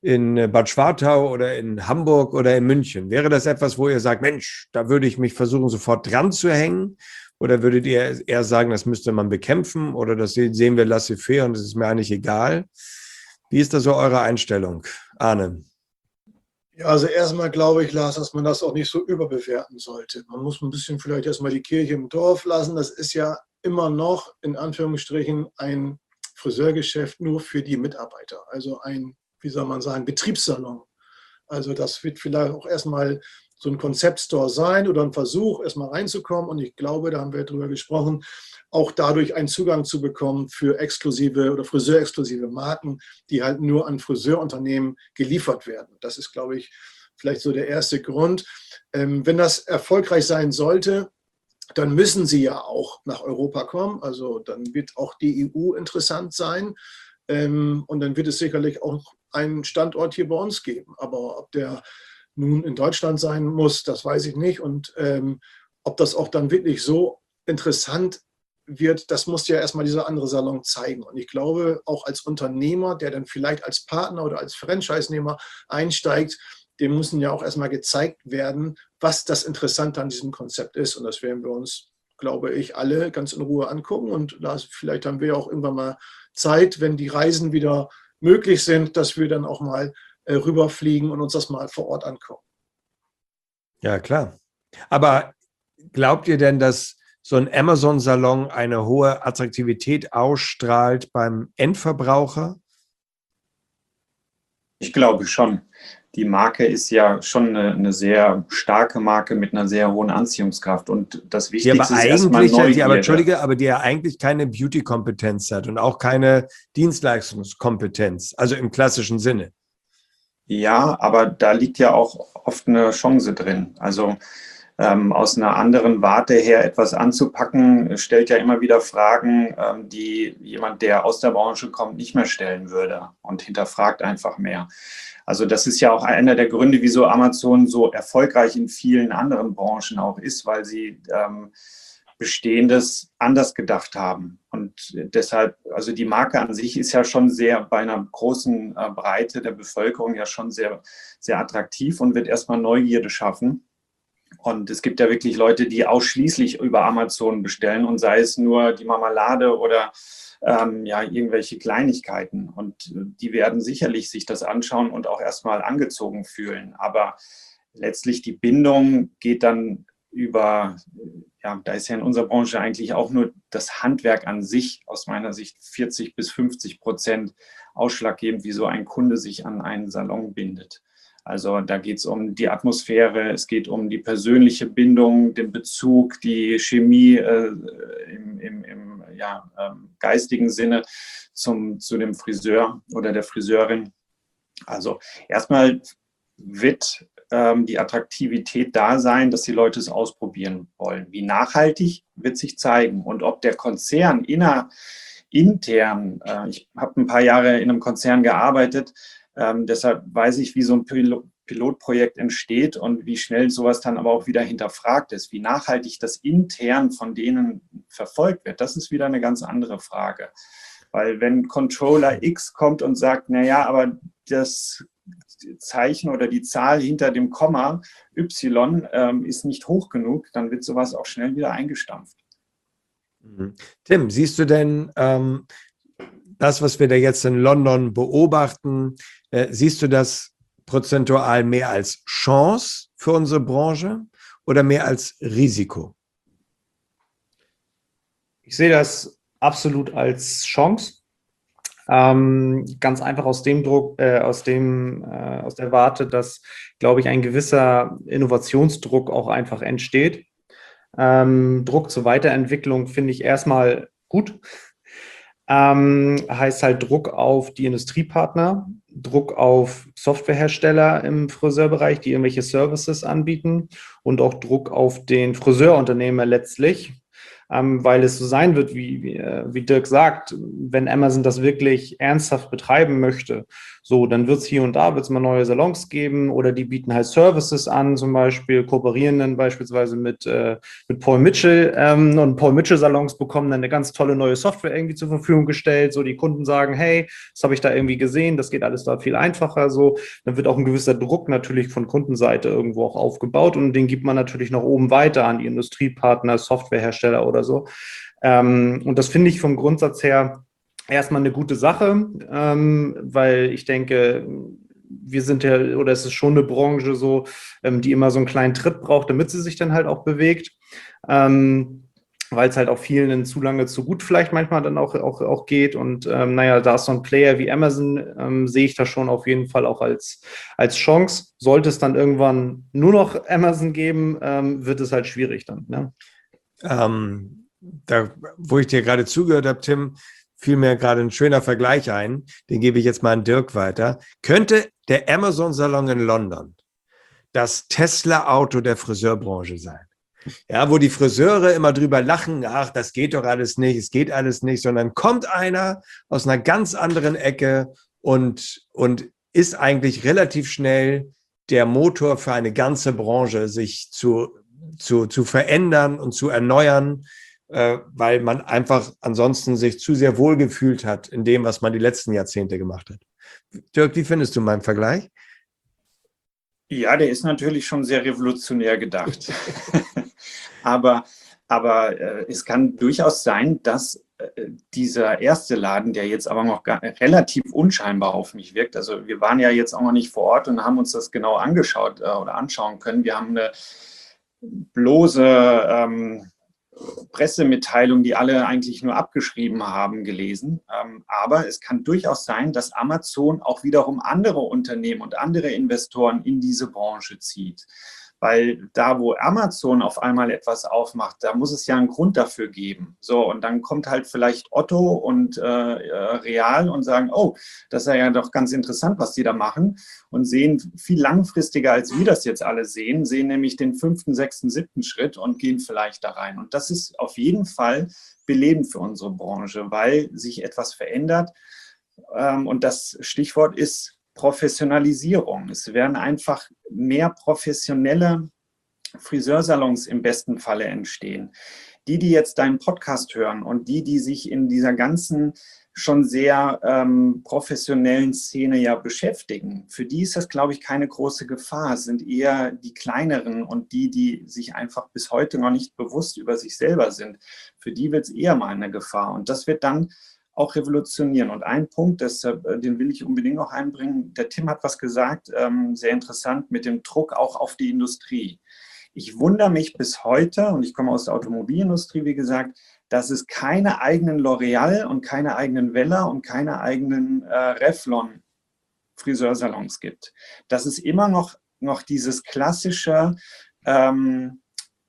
in Bad Schwartau oder in Hamburg oder in München? Wäre das etwas, wo ihr sagt, Mensch, da würde ich mich versuchen, sofort dran zu hängen? Oder würdet ihr eher sagen, das müsste man bekämpfen oder das sehen wir laissez-faire und es ist mir eigentlich egal? Wie ist da so eure Einstellung, Arne? Ja, also erstmal glaube ich, Lars, dass man das auch nicht so überbewerten sollte. Man muss ein bisschen vielleicht erstmal die Kirche im Dorf lassen. Das ist ja immer noch in Anführungsstrichen ein Friseurgeschäft nur für die Mitarbeiter. Also ein, wie soll man sagen, Betriebssalon. Also das wird vielleicht auch erstmal so ein Konzeptstore sein oder ein Versuch, erstmal reinzukommen. Und ich glaube, da haben wir drüber gesprochen, auch dadurch einen Zugang zu bekommen für exklusive oder friseurexklusive Marken, die halt nur an Friseurunternehmen geliefert werden. Das ist, glaube ich, vielleicht so der erste Grund. Ähm, wenn das erfolgreich sein sollte, dann müssen sie ja auch nach Europa kommen. Also dann wird auch die E U interessant sein. Ähm, und dann wird es sicherlich auch einen Standort hier bei uns geben. Aber ob der nun in Deutschland sein muss, das weiß ich nicht. Und ähm, ob das auch dann wirklich so interessant wird, das muss ja erstmal dieser andere Salon zeigen. Und ich glaube, auch als Unternehmer, der dann vielleicht als Partner oder als Franchise-Nehmer einsteigt, dem müssen ja auch erstmal gezeigt werden, was das Interessante an diesem Konzept ist. Und das werden wir uns, glaube ich, alle ganz in Ruhe angucken. Und das, vielleicht haben wir auch irgendwann mal Zeit, wenn die Reisen wieder möglich sind, dass wir dann auch mal äh, rüberfliegen und uns das mal vor Ort angucken. Ja, klar. Aber glaubt ihr denn, dass so ein Amazon-Salon eine hohe Attraktivität ausstrahlt beim Endverbraucher? Ich glaube schon. Die Marke ist ja schon eine, eine sehr starke Marke mit einer sehr hohen Anziehungskraft. Und das Die Wichtigste aber ist erstmal eigentlich, Neugierde. die, aber Entschuldige, aber die ja eigentlich keine Beauty-Kompetenz hat und auch keine Dienstleistungskompetenz, also im klassischen Sinne. Ja, aber da liegt ja auch oft eine Chance drin. Also ähm, aus einer anderen Warte her etwas anzupacken, stellt ja immer wieder Fragen, ähm, die jemand, der aus der Branche kommt, nicht mehr stellen würde und hinterfragt einfach mehr. Also das ist ja auch einer der Gründe, wieso Amazon so erfolgreich in vielen anderen Branchen auch ist, weil sie ähm, Bestehendes anders gedacht haben. Und deshalb, also die Marke an sich ist ja schon sehr bei einer großen äh, Breite der Bevölkerung ja schon sehr, sehr attraktiv und wird erstmal Neugierde schaffen. Und es gibt ja wirklich Leute, die ausschließlich über Amazon bestellen und sei es nur die Marmelade oder ähm, ja, irgendwelche Kleinigkeiten. Und die werden sicherlich sich das anschauen und auch erstmal angezogen fühlen. Aber letztlich die Bindung geht dann über, ja, da ist ja in unserer Branche eigentlich auch nur das Handwerk an sich aus meiner Sicht vierzig bis fünfzig Prozent ausschlaggebend, wie so ein Kunde sich an einen Salon bindet. Also da geht es um die Atmosphäre, es geht um die persönliche Bindung, den Bezug, die Chemie äh, im, im, im ja, ähm, geistigen Sinne zum, zu dem Friseur oder der Friseurin. Also erstmal wird ähm, die Attraktivität da sein, dass die Leute es ausprobieren wollen. Wie nachhaltig wird sich zeigen und ob der Konzern inner, intern, äh, ich habe ein paar Jahre in einem Konzern gearbeitet, Ähm, deshalb weiß ich, wie so ein Pil- Pilotprojekt entsteht und wie schnell sowas dann aber auch wieder hinterfragt ist. Wie nachhaltig das intern von denen verfolgt wird, das ist wieder eine ganz andere Frage. Weil wenn Controller X kommt und sagt, naja, aber das Zeichen oder die Zahl hinter dem Komma Y ähm, ist nicht hoch genug, dann wird sowas auch schnell wieder eingestampft. Tim, siehst du denn ähm, das, was wir da jetzt in London beobachten, äh, siehst du das prozentual mehr als Chance für unsere Branche oder mehr als Risiko? Ich sehe das absolut als Chance. Ähm, ganz einfach aus dem Druck, äh, aus dem, äh, aus der Warte, dass, glaube ich, ein gewisser Innovationsdruck auch einfach entsteht. Ähm, Druck zur Weiterentwicklung finde ich erstmal gut. Ähm, heißt halt Druck auf die Industriepartner, Druck auf Softwarehersteller im Friseurbereich, die irgendwelche Services anbieten und auch Druck auf den Friseurunternehmer letztlich, ähm, weil es so sein wird, wie, wie, wie Dirk sagt, wenn Amazon das wirklich ernsthaft betreiben möchte, so, dann wird es hier und da, wird es mal neue Salons geben oder die bieten halt Services an, zum Beispiel, kooperieren dann beispielsweise mit, äh, mit Paul Mitchell ähm, und Paul Mitchell Salons bekommen dann eine ganz tolle neue Software irgendwie zur Verfügung gestellt, so die Kunden sagen, hey, das habe ich da irgendwie gesehen, das geht alles da viel einfacher, so, dann wird auch ein gewisser Druck natürlich von Kundenseite irgendwo auch aufgebaut und den gibt man natürlich noch oben weiter an die Industriepartner, Softwarehersteller oder so. Ähm, und das finde ich vom Grundsatz her erstmal eine gute Sache, ähm, weil ich denke, wir sind ja, oder es ist schon eine Branche so, ähm, die immer so einen kleinen Tritt braucht, damit sie sich dann halt auch bewegt. Ähm, weil es halt auch vielen zu lange zu gut vielleicht manchmal dann auch, auch, auch geht. Und ähm, naja, da ist so ein Player wie Amazon, ähm, sehe ich da schon auf jeden Fall auch als, als Chance. Sollte es dann irgendwann nur noch Amazon geben, ähm, wird es halt schwierig dann. Ne? Ähm, da, wo ich dir gerade zugehört habe, Tim, fiel mir gerade ein schöner Vergleich ein. Den gebe ich jetzt mal an Dirk weiter. Könnte der Amazon-Salon in London das Tesla-Auto der Friseurbranche sein? Ja, wo die Friseure immer drüber lachen, ach, das geht doch alles nicht, es geht alles nicht, sondern kommt einer aus einer ganz anderen Ecke und, und ist eigentlich relativ schnell der Motor für eine ganze Branche, sich zu, zu, zu verändern und zu erneuern, äh, weil man einfach ansonsten sich zu sehr wohlgefühlt hat in dem, was man die letzten Jahrzehnte gemacht hat. Dirk, wie findest du meinen Vergleich? Ja, der ist natürlich schon sehr revolutionär gedacht. aber aber äh, es kann durchaus sein, dass äh, dieser erste Laden, der jetzt aber noch gar, relativ unscheinbar auf mich wirkt, also wir waren ja jetzt auch noch nicht vor Ort und haben uns das genau angeschaut äh, oder anschauen können. Wir haben eine bloße ähm, Pressemitteilung, die alle eigentlich nur abgeschrieben haben, gelesen. Ähm, aber es kann durchaus sein, dass Amazon auch wiederum andere Unternehmen und andere Investoren in diese Branche zieht. Weil da, wo Amazon auf einmal etwas aufmacht, da muss es ja einen Grund dafür geben. So, und dann kommt halt vielleicht Otto und äh, Real und sagen, oh, das ist ja doch ganz interessant, was die da machen. Und sehen viel langfristiger, als wir das jetzt alle sehen, sehen nämlich den fünften, sechsten, siebten Schritt und gehen vielleicht da rein. Und das ist auf jeden Fall belebend für unsere Branche, weil sich etwas verändert. Ähm, und das Stichwort ist Professionalisierung. Es werden einfach mehr professionelle Friseursalons im besten Falle entstehen. Die, die jetzt deinen Podcast hören und die, die sich in dieser ganzen schon sehr ähm, professionellen Szene ja beschäftigen, für die ist das, glaube ich, keine große Gefahr. Es sind eher die kleineren und die, die sich einfach bis heute noch nicht bewusst über sich selber sind. Für die wird es eher mal eine Gefahr. Und das wird dann auch revolutionieren. Und ein Punkt, das, den will ich unbedingt noch einbringen, der Tim hat was gesagt, ähm, sehr interessant, mit dem Druck auch auf die Industrie. Ich wundere mich bis heute, und ich komme aus der Automobilindustrie, wie gesagt, dass es keine eigenen L'Oreal und keine eigenen Wella und keine eigenen äh, Revlon Friseursalons gibt. Dass es immer noch, noch dieses klassische ähm,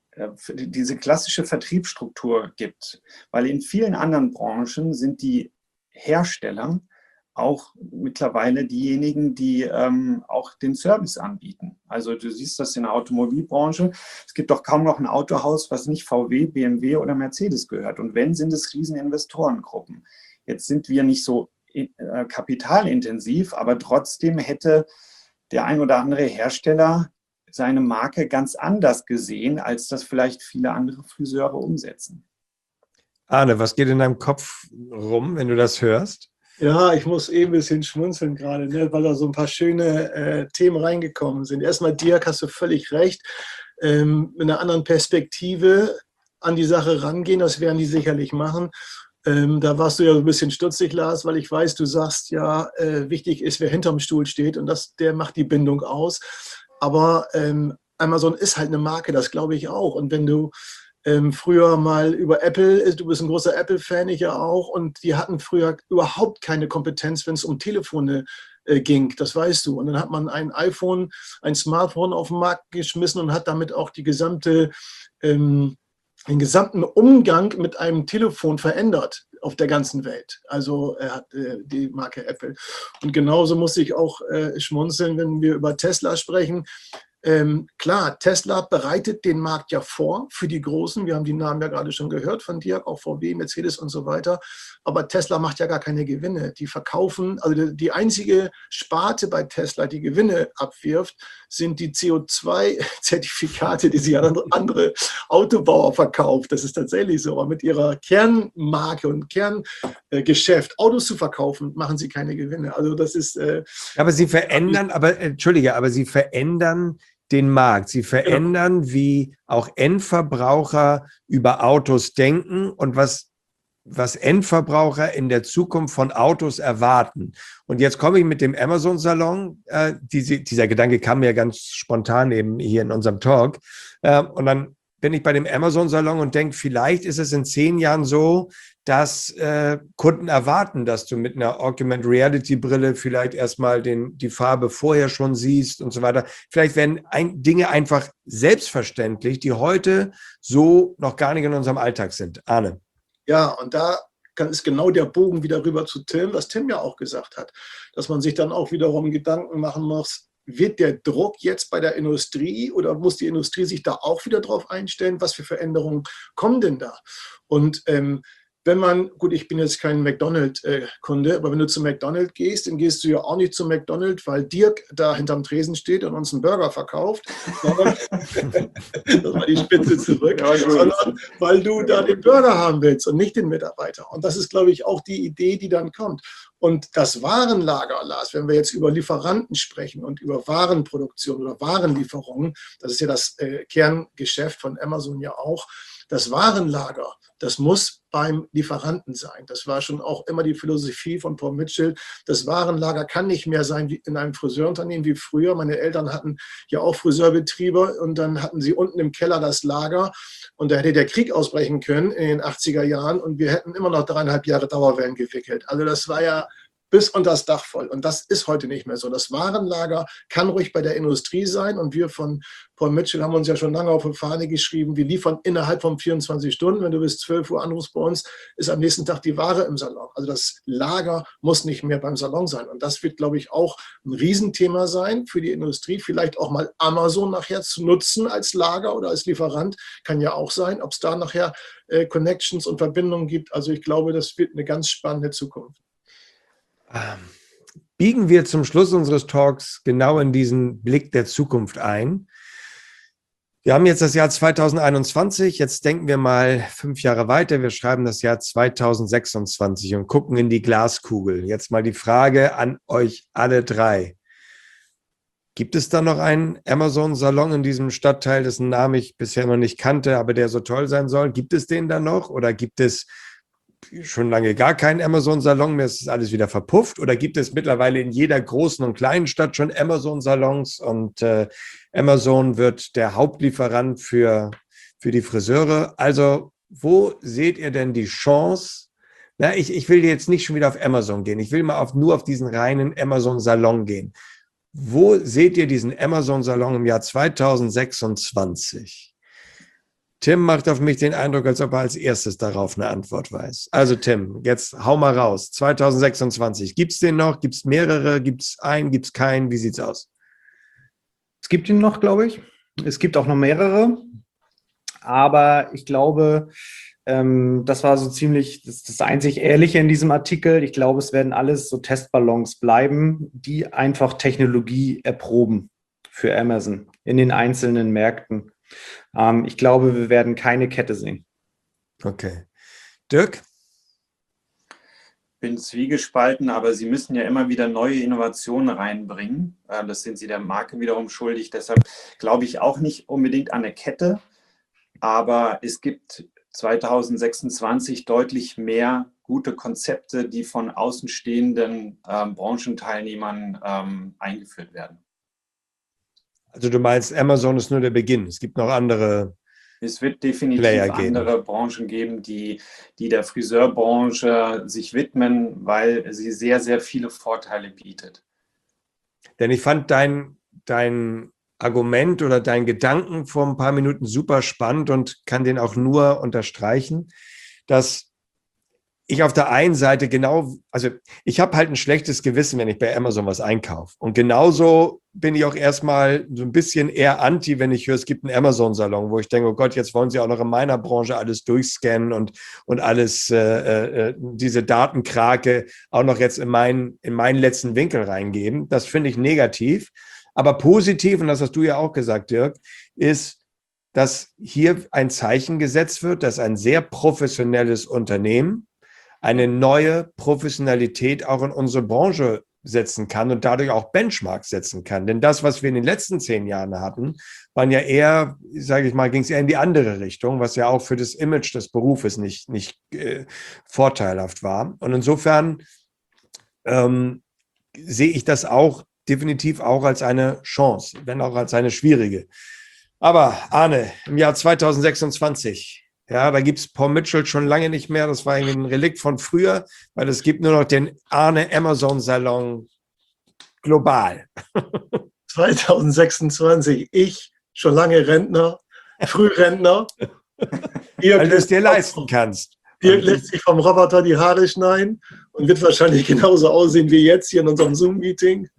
diese klassische Vertriebsstruktur gibt. Weil in vielen anderen Branchen sind die Hersteller auch mittlerweile diejenigen, die ähm, auch den Service anbieten. Also du siehst das in der Automobilbranche. Es gibt doch kaum noch ein Autohaus, was nicht V W, B M W oder Mercedes gehört. Und wenn, sind es Rieseninvestorengruppen. Jetzt sind wir nicht so äh, kapitalintensiv, aber trotzdem hätte der ein oder andere Hersteller seine Marke ganz anders gesehen, als das vielleicht viele andere Friseure umsetzen. Arne, was geht in deinem Kopf rum, wenn du das hörst? Ja, ich muss eben ein bisschen schmunzeln gerade, ne, weil da so ein paar schöne äh, Themen reingekommen sind. Erstmal, Dirk, hast du völlig recht. Ähm, mit einer anderen Perspektive an die Sache rangehen, das werden die sicherlich machen. Ähm, da warst du ja so ein bisschen stutzig, Lars, weil ich weiß, du sagst ja, äh, wichtig ist, wer hinterm Stuhl steht und das, der macht die Bindung aus. Aber ähm, Amazon ist halt eine Marke, das glaube ich auch. Und wenn du ähm, früher mal über Apple, du bist ein großer Apple-Fan, ich ja auch, und die hatten früher überhaupt keine Kompetenz, wenn es um Telefone äh, ging, das weißt du. Und dann hat man ein iPhone, ein Smartphone auf den Markt geschmissen und hat damit auch die gesamte, ähm, den gesamten Umgang mit einem Telefon verändert auf der ganzen Welt. Also er hat äh, die Marke Apple. Und genauso muss ich auch äh, schmunzeln, wenn wir über Tesla sprechen. Ähm, klar, Tesla bereitet den Markt ja vor für die Großen. Wir haben die Namen ja gerade schon gehört von dir, auch V W, Mercedes und so weiter. Aber Tesla macht ja gar keine Gewinne. Die verkaufen, also die einzige Sparte bei Tesla, die Gewinne abwirft, sind die C O zwei Zertifikate, die sie an andere Autobauer verkauft. Das ist tatsächlich so. Aber mit ihrer Kernmarke und Kerngeschäft, Autos zu verkaufen, machen sie keine Gewinne. Also das ist... Äh, aber sie verändern, aber Entschuldige, aber sie verändern den Markt. Sie verändern, genau, wie auch Endverbraucher über Autos denken und was, was Endverbraucher in der Zukunft von Autos erwarten. Und jetzt komme ich mit dem Amazon-Salon. Äh, diese, dieser Gedanke kam mir ganz spontan eben hier in unserem Talk. Äh, und dann bin ich bei dem Amazon-Salon und denke, vielleicht ist es in zehn Jahren so, dass äh, Kunden erwarten, dass du mit einer Augmented Reality Brille vielleicht erstmal den, die Farbe vorher schon siehst und so weiter. Vielleicht werden ein, Dinge einfach selbstverständlich, die heute so noch gar nicht in unserem Alltag sind. Arne. Ja, und da kann, ist genau der Bogen wieder rüber zu Tim, was Tim ja auch gesagt hat, dass man sich dann auch wiederum Gedanken machen muss, wird der Druck jetzt bei der Industrie oder muss die Industrie sich da auch wieder drauf einstellen? Was für Veränderungen kommen denn da? Und ähm, wenn man, gut, ich bin jetzt kein McDonald's-Kunde, aber wenn du zu McDonald's gehst, dann gehst du ja auch nicht zu McDonald's, weil Dirk da hinterm Tresen steht und uns einen Burger verkauft, sondern, das war die Spitze zurück, sondern weil du da den Burger haben willst und nicht den Mitarbeiter. Und das ist, glaube ich, auch die Idee, die dann kommt. Und das Warenlager, Lars, wenn wir jetzt über Lieferanten sprechen und über Warenproduktion oder Warenlieferungen, das ist ja das äh, Kerngeschäft von Amazon ja auch, das Warenlager, das muss beim Lieferanten sein. Das war schon auch immer die Philosophie von Paul Mitchell. Das Warenlager kann nicht mehr sein wie in einem Friseurunternehmen wie früher. Meine Eltern hatten ja auch Friseurbetriebe und dann hatten sie unten im Keller das Lager und da hätte der Krieg ausbrechen können in den achtziger Jahren und wir hätten immer noch dreieinhalb Jahre Dauerwellen gewickelt. Also das war ja bis unter das Dach voll. Und das ist heute nicht mehr so. Das Warenlager kann ruhig bei der Industrie sein. Und wir von Paul Mitchell haben uns ja schon lange auf die Fahne geschrieben, wir liefern innerhalb von vierundzwanzig Stunden. Wenn du bis zwölf Uhr anrufst bei uns, ist am nächsten Tag die Ware im Salon. Also das Lager muss nicht mehr beim Salon sein. Und das wird, glaube ich, auch ein Riesenthema sein für die Industrie. Vielleicht auch mal Amazon nachher zu nutzen als Lager oder als Lieferant. Kann ja auch sein, ob es da nachher äh, Connections und Verbindungen gibt. Also ich glaube, das wird eine ganz spannende Zukunft. Biegen wir zum Schluss unseres Talks genau in diesen Blick der Zukunft ein. Wir haben jetzt das Jahr zweitausendeinundzwanzig, jetzt denken wir mal fünf Jahre weiter, wir schreiben das Jahr zweitausendsechsundzwanzig und gucken in die Glaskugel. Jetzt mal die Frage an euch alle drei. Gibt es da noch einen Amazon-Salon in diesem Stadtteil, dessen Namen ich bisher noch nicht kannte, aber der so toll sein soll? Gibt es den da noch oder gibt es schon lange gar keinen Amazon-Salon mehr, ist alles wieder verpufft? Oder gibt es mittlerweile in jeder großen und kleinen Stadt schon Amazon-Salons und äh, Amazon wird der Hauptlieferant für, für die Friseure? Also wo seht ihr denn die Chance? Na, ich, ich will jetzt nicht schon wieder auf Amazon gehen, ich will mal auf, nur auf diesen reinen Amazon-Salon gehen. Wo seht ihr diesen Amazon-Salon im Jahr zweitausendsechsundzwanzig? Tim macht auf mich den Eindruck, als ob er als erstes darauf eine Antwort weiß. Also Tim, jetzt hau mal raus. zweitausendsechsundzwanzig, gibt es den noch? Gibt es mehrere? Gibt es einen? Gibt es keinen? Wie sieht's aus? Es gibt ihn noch, glaube ich. Es gibt auch noch mehrere. Aber ich glaube, ähm, das war so ziemlich das, das einzig Ehrliche in diesem Artikel. Ich glaube, es werden alles so Testballons bleiben, die einfach Technologie erproben für Amazon in den einzelnen Märkten. Ähm, ich glaube, wir werden keine Kette sehen. Okay. Dirk? Ich bin zwiegespalten, aber Sie müssen ja immer wieder neue Innovationen reinbringen. Das sind Sie der Marke wiederum schuldig. Deshalb glaube ich auch nicht unbedingt an eine Kette. Aber es gibt zweitausendsechsundzwanzig deutlich mehr gute Konzepte, die von außenstehenden ähm, Branchenteilnehmern ähm, eingeführt werden. Also du meinst, Amazon ist nur der Beginn. Es gibt noch andere Es wird definitiv Player andere geben. Branchen geben, die, die der Friseurbranche sich widmen, weil sie sehr, sehr viele Vorteile bietet. Denn ich fand dein, dein Argument oder dein Gedanken vor ein paar Minuten super spannend und kann den auch nur unterstreichen, dass ich auf der einen Seite genau, also ich habe halt ein schlechtes Gewissen, wenn ich bei Amazon was einkaufe. Und genauso bin ich auch erstmal so ein bisschen eher anti, wenn ich höre, es gibt einen Amazon-Salon, wo ich denke, oh Gott, jetzt wollen sie auch noch in meiner Branche alles durchscannen und, und alles, äh, äh, diese Datenkrake auch noch jetzt in meinen, in meinen letzten Winkel reingeben. Das finde ich negativ. Aber positiv, und das hast du ja auch gesagt, Dirk, ist, dass hier ein Zeichen gesetzt wird, dass ein sehr professionelles Unternehmen eine neue Professionalität auch in unsere Branche setzen kann und dadurch auch Benchmarks setzen kann. Denn das, was wir in den letzten zehn Jahren hatten, waren ja eher, sage ich mal, ging es eher in die andere Richtung, was ja auch für das Image des Berufes nicht, nicht äh, vorteilhaft war. Und insofern ähm, sehe ich das auch definitiv auch als eine Chance, wenn auch als eine schwierige. Aber Arne, im Jahr zweitausendsechsundzwanzig, ja, da gibt es Paul Mitchell schon lange nicht mehr. Das war irgendwie ein Relikt von früher, weil es gibt nur noch den Arne Amazon Salon global. zweitausendsechsundzwanzig, ich, schon lange Rentner, Frührentner. Weil du es dir leisten kannst. Dirk lässt sich vom Roboter die Haare schneiden und wird wahrscheinlich genauso aussehen wie jetzt hier in unserem Zoom-Meeting.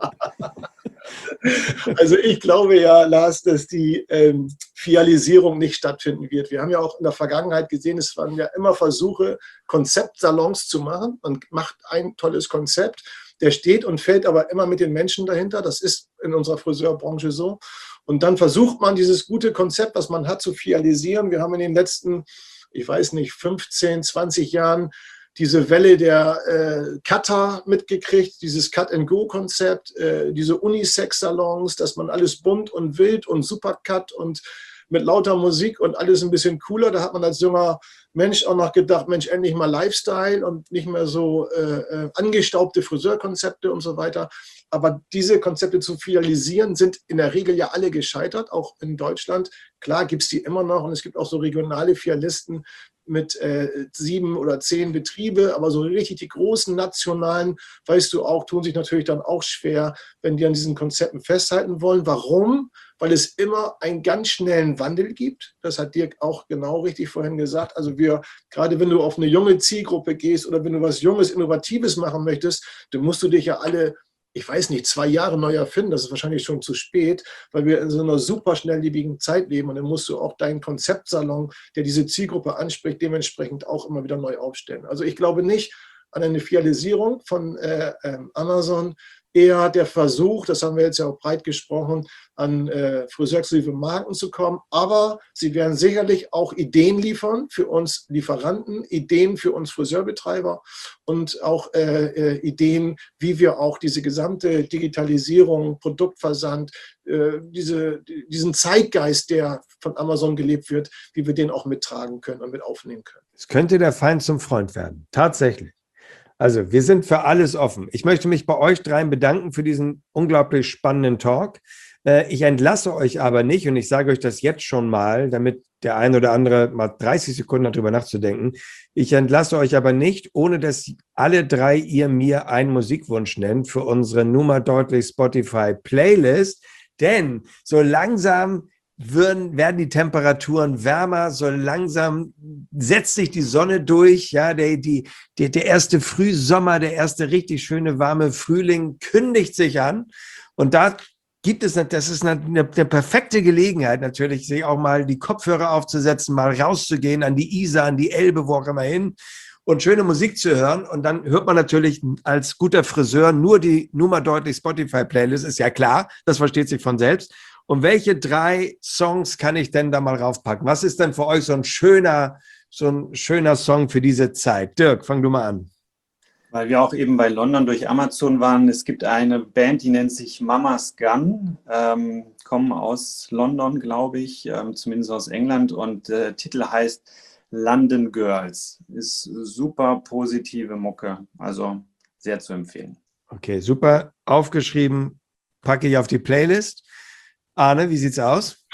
Also ich glaube ja, Lars, dass die ähm, Fialisierung nicht stattfinden wird. Wir haben ja auch in der Vergangenheit gesehen, es waren ja immer Versuche, Konzeptsalons zu machen. Man macht ein tolles Konzept, der steht und fällt aber immer mit den Menschen dahinter. Das ist in unserer Friseurbranche so. Und dann versucht man, dieses gute Konzept, was man hat, zu fialisieren. Wir haben in den letzten, ich weiß nicht, fünfzehn, zwanzig Jahren diese Welle der äh, Cutter mitgekriegt, dieses Cut-and-Go-Konzept, äh, diese Unisex-Salons, dass man alles bunt und wild und Supercut und mit lauter Musik und alles ein bisschen cooler. Da hat man als junger Mensch auch noch gedacht, Mensch, endlich mal Lifestyle und nicht mehr so äh, äh, angestaubte Friseurkonzepte und so weiter. Aber diese Konzepte zu fialisieren, sind in der Regel ja alle gescheitert, auch in Deutschland. Klar gibt es die immer noch und es gibt auch so regionale Fialisten mit äh, sieben oder zehn Betriebe, aber so richtig die großen nationalen, weißt du auch, tun sich natürlich dann auch schwer, wenn die an diesen Konzepten festhalten wollen. Warum? Weil es immer einen ganz schnellen Wandel gibt. Das hat Dirk auch genau richtig vorhin gesagt. Also wir, gerade wenn du auf eine junge Zielgruppe gehst oder wenn du was Junges, Innovatives machen möchtest, dann musst du dich ja alle, ich weiß nicht, zwei Jahre neu erfinden. Das ist wahrscheinlich schon zu spät, weil wir in so einer super schnelllebigen Zeit leben. Und dann musst du auch deinen Konzeptsalon, der diese Zielgruppe anspricht, dementsprechend auch immer wieder neu aufstellen. Also ich glaube nicht an eine Fialisierung von äh, äh, Amazon, eher der Versuch, das haben wir jetzt ja auch breit gesprochen, an äh, friseurexklusive Marken zu kommen. Aber sie werden sicherlich auch Ideen liefern für uns Lieferanten, Ideen für uns Friseurbetreiber und auch äh, äh, Ideen, wie wir auch diese gesamte Digitalisierung, Produktversand, äh, diese, diesen Zeitgeist, der von Amazon gelebt wird, wie wir den auch mittragen können und mit aufnehmen können. Es könnte der Feind zum Freund werden, tatsächlich. Also wir sind für alles offen. Ich möchte mich bei euch dreien bedanken für diesen unglaublich spannenden Talk. Ich entlasse euch aber nicht, und ich sage euch das jetzt schon mal, damit der ein oder andere mal dreißig Sekunden hat, darüber nachzudenken. Ich entlasse euch aber nicht, ohne dass alle drei ihr mir einen Musikwunsch nennt für unsere Nummer deutlich Spotify Playlist. Denn so langsam Würden, werden die Temperaturen wärmer, so langsam setzt sich die Sonne durch, ja, der, die, der, der erste Frühsommer, der erste richtig schöne warme Frühling kündigt sich an und da gibt es, das ist eine, eine, eine perfekte Gelegenheit natürlich, sich auch mal die Kopfhörer aufzusetzen, mal rauszugehen an die Isar, an die Elbe, wo auch immer hin und schöne Musik zu hören und dann hört man natürlich als guter Friseur nur die Nummer deutlich Spotify Playlist, ist ja klar, das versteht sich von selbst. Und welche drei Songs kann ich denn da mal raufpacken? Was ist denn für euch so ein schöner, so ein schöner Song für diese Zeit? Dirk, fang du mal an. Weil wir auch eben bei London durch Amazon waren. Es gibt eine Band, die nennt sich Mama's Gun, ähm, kommen aus London, glaube ich, ähm, zumindest aus England. Und der äh, Titel heißt London Girls. Ist super positive Mucke, also sehr zu empfehlen. Okay, super aufgeschrieben, packe ich auf die Playlist. Arne, wie sieht's aus?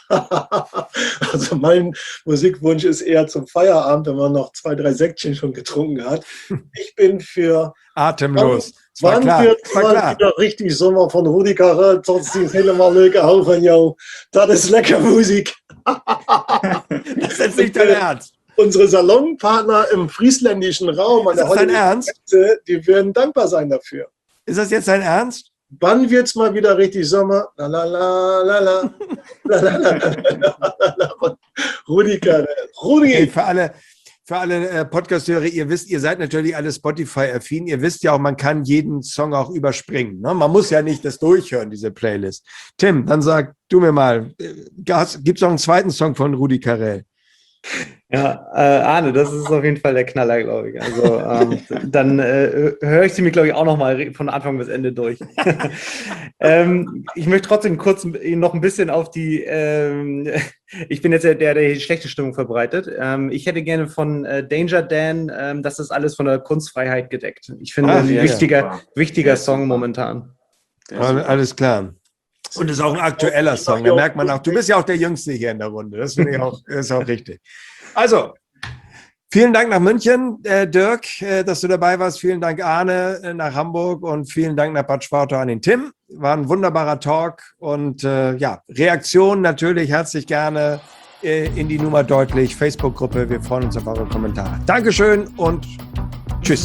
Also mein Musikwunsch ist eher zum Feierabend, wenn man noch zwei, drei Säckchen schon getrunken hat. Ich bin für Atemlos. Das war klar. Das war klar. Wieder richtig Sommer von Rudi Carrell, trotzdem helemaal leuk houden van jou. Das ist lecker Musik. Das ist nicht dein Ernst. Unsere Salonpartner im friesländischen Raum an Ist der das dein Hollywood Ernst? Grenze, die werden dankbar sein dafür. Ist das jetzt dein Ernst? Wann wird's mal wieder richtig Sommer? La la la la la la la la la la la. Rudi Carrell. Rudi. Hey, für alle, für alle äh, Podcast-Hörer, ihr wisst, ihr seid natürlich alle Spotify-affin. Ihr wisst ja auch, man kann jeden Song auch überspringen. Ne? Man muss ja nicht das durchhören, diese Playlist. Tim, dann sag du mir mal, gibt es noch einen zweiten Song von Rudi Carrell? Ja, äh, Arne, das ist auf jeden Fall der Knaller, glaube ich. Also ähm, dann äh, höre ich sie mir, glaube ich, auch noch mal von Anfang bis Ende durch. ähm, ich möchte trotzdem kurz noch ein bisschen auf die, ähm, ich bin jetzt der, der die schlechte Stimmung verbreitet. Ähm, ich hätte gerne von äh, Danger Dan, ähm, das ist alles von der Kunstfreiheit gedeckt. Ich finde, Ah, ein ja, wichtiger, ja. wichtiger Ja, Song super. momentan. Alles klar. Und ist auch ein aktueller Song. Da merkt man auch, du bist ja auch der Jüngste hier in der Runde. Das finde ich auch, ist auch richtig. Also, vielen Dank nach München, äh, Dirk, äh, dass du dabei warst. Vielen Dank, Arne, äh, nach Hamburg und vielen Dank nach Bad Schwartau an den Tim. War ein wunderbarer Talk und äh, ja, Reaktionen natürlich herzlich gerne äh, in die Nummer deutlich Facebook-Gruppe. Wir freuen uns auf eure Kommentare. Dankeschön und tschüss.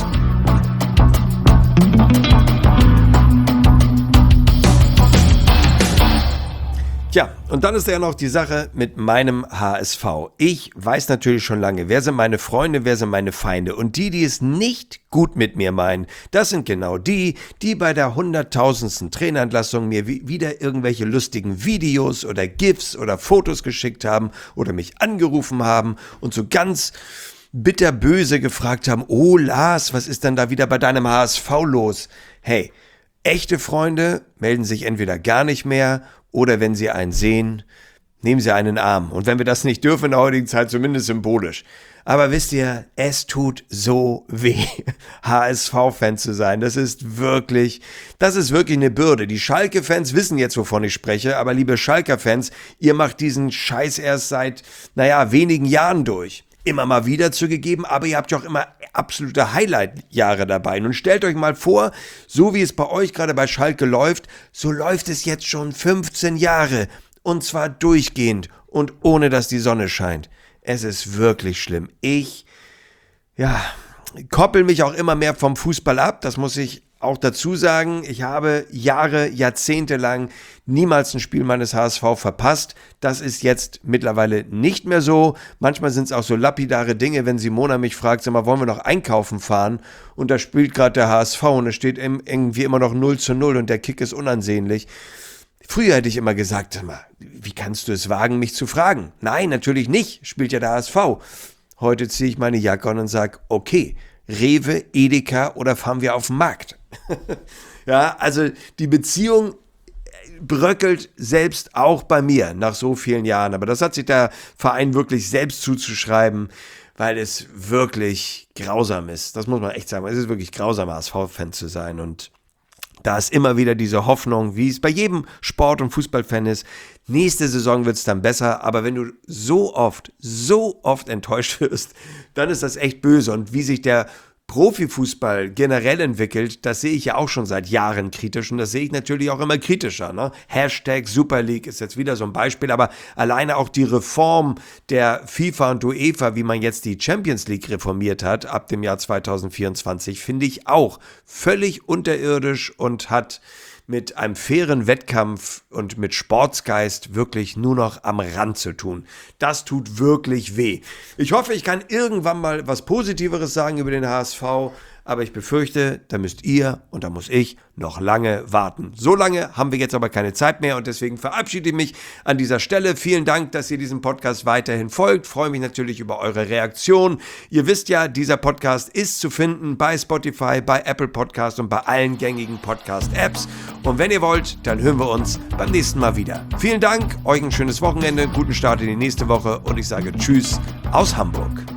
Tja, und dann ist ja noch die Sache mit meinem H S V. Ich weiß natürlich schon lange, wer sind meine Freunde, wer sind meine Feinde. Und die, die es nicht gut mit mir meinen, das sind genau die, die bei der hunderttausendsten Trainerentlassung mir wieder irgendwelche lustigen Videos oder GIFs oder Fotos geschickt haben oder mich angerufen haben und so ganz bitterböse gefragt haben, oh Lars, was ist denn da wieder bei deinem H S V los? Hey, echte Freunde melden sich entweder gar nicht mehr oder wenn sie einen sehen, nehmen sie einen Arm. Und wenn wir das nicht dürfen in der heutigen Zeit, zumindest symbolisch. Aber wisst ihr, es tut so weh, H S V-Fan zu sein. Das ist wirklich, das ist wirklich eine Bürde. Die Schalke-Fans wissen jetzt, wovon ich spreche. Aber liebe Schalker-Fans, ihr macht diesen Scheiß erst seit, naja, wenigen Jahren durch. Immer mal wieder zugegeben, aber ihr habt ja auch immer absolute Highlight-Jahre dabei. Nun stellt euch mal vor, so wie es bei euch gerade bei Schalke läuft, so läuft es jetzt schon fünfzehn Jahre. Und zwar durchgehend und ohne, dass die Sonne scheint. Es ist wirklich schlimm. Ich, ja, koppel mich auch immer mehr vom Fußball ab. Das muss ich auch dazu sagen. Ich habe Jahre, Jahrzehnte lang niemals ein Spiel meines H S V verpasst. Das ist jetzt mittlerweile nicht mehr so. Manchmal sind es auch so lapidare Dinge, wenn Simona mich fragt, sag mal, wollen wir noch einkaufen fahren? Und da spielt gerade der H S V und es steht irgendwie immer noch null zu null und der Kick ist unansehnlich. Früher hätte ich immer gesagt, sag mal, wie kannst du es wagen, mich zu fragen? Nein, natürlich nicht, spielt ja der H S V. Heute ziehe ich meine Jacke an und sage, okay, Rewe, Edeka oder fahren wir auf den Markt? Ja, also die Beziehung bröckelt selbst auch bei mir nach so vielen Jahren. Aber das hat sich der Verein wirklich selbst zuzuschreiben, weil es wirklich grausam ist. Das muss man echt sagen. Es ist wirklich grausam, H S V-Fan zu sein. Und da ist immer wieder diese Hoffnung, wie es bei jedem Sport- und Fußballfan ist. Nächste Saison wird es dann besser, aber wenn du so oft, so oft enttäuscht wirst, dann ist das echt böse. Und wie sich der Profifußball generell entwickelt, das sehe ich ja auch schon seit Jahren kritisch und das sehe ich natürlich auch immer kritischer. Ne? Hashtag Super League ist jetzt wieder so ein Beispiel, aber alleine auch die Reform der FIFA und UEFA, wie man jetzt die Champions League reformiert hat ab dem Jahr zwanzig vierundzwanzig, finde ich auch völlig unterirdisch und hat mit einem fairen Wettkampf und mit Sportsgeist wirklich nur noch am Rand zu tun. Das tut wirklich weh. Ich hoffe, ich kann irgendwann mal was Positiveres sagen über den H S V, aber ich befürchte, da müsst ihr und da muss ich noch lange warten. So lange haben wir jetzt aber keine Zeit mehr und deswegen verabschiede ich mich an dieser Stelle. Vielen Dank, dass ihr diesem Podcast weiterhin folgt. Freue mich natürlich über eure Reaktion. Ihr wisst ja, dieser Podcast ist zu finden bei Spotify, bei Apple Podcast und bei allen gängigen Podcast-Apps. Und wenn ihr wollt, dann hören wir uns beim nächsten Mal wieder. Vielen Dank, euch ein schönes Wochenende, guten Start in die nächste Woche und ich sage Tschüss aus Hamburg.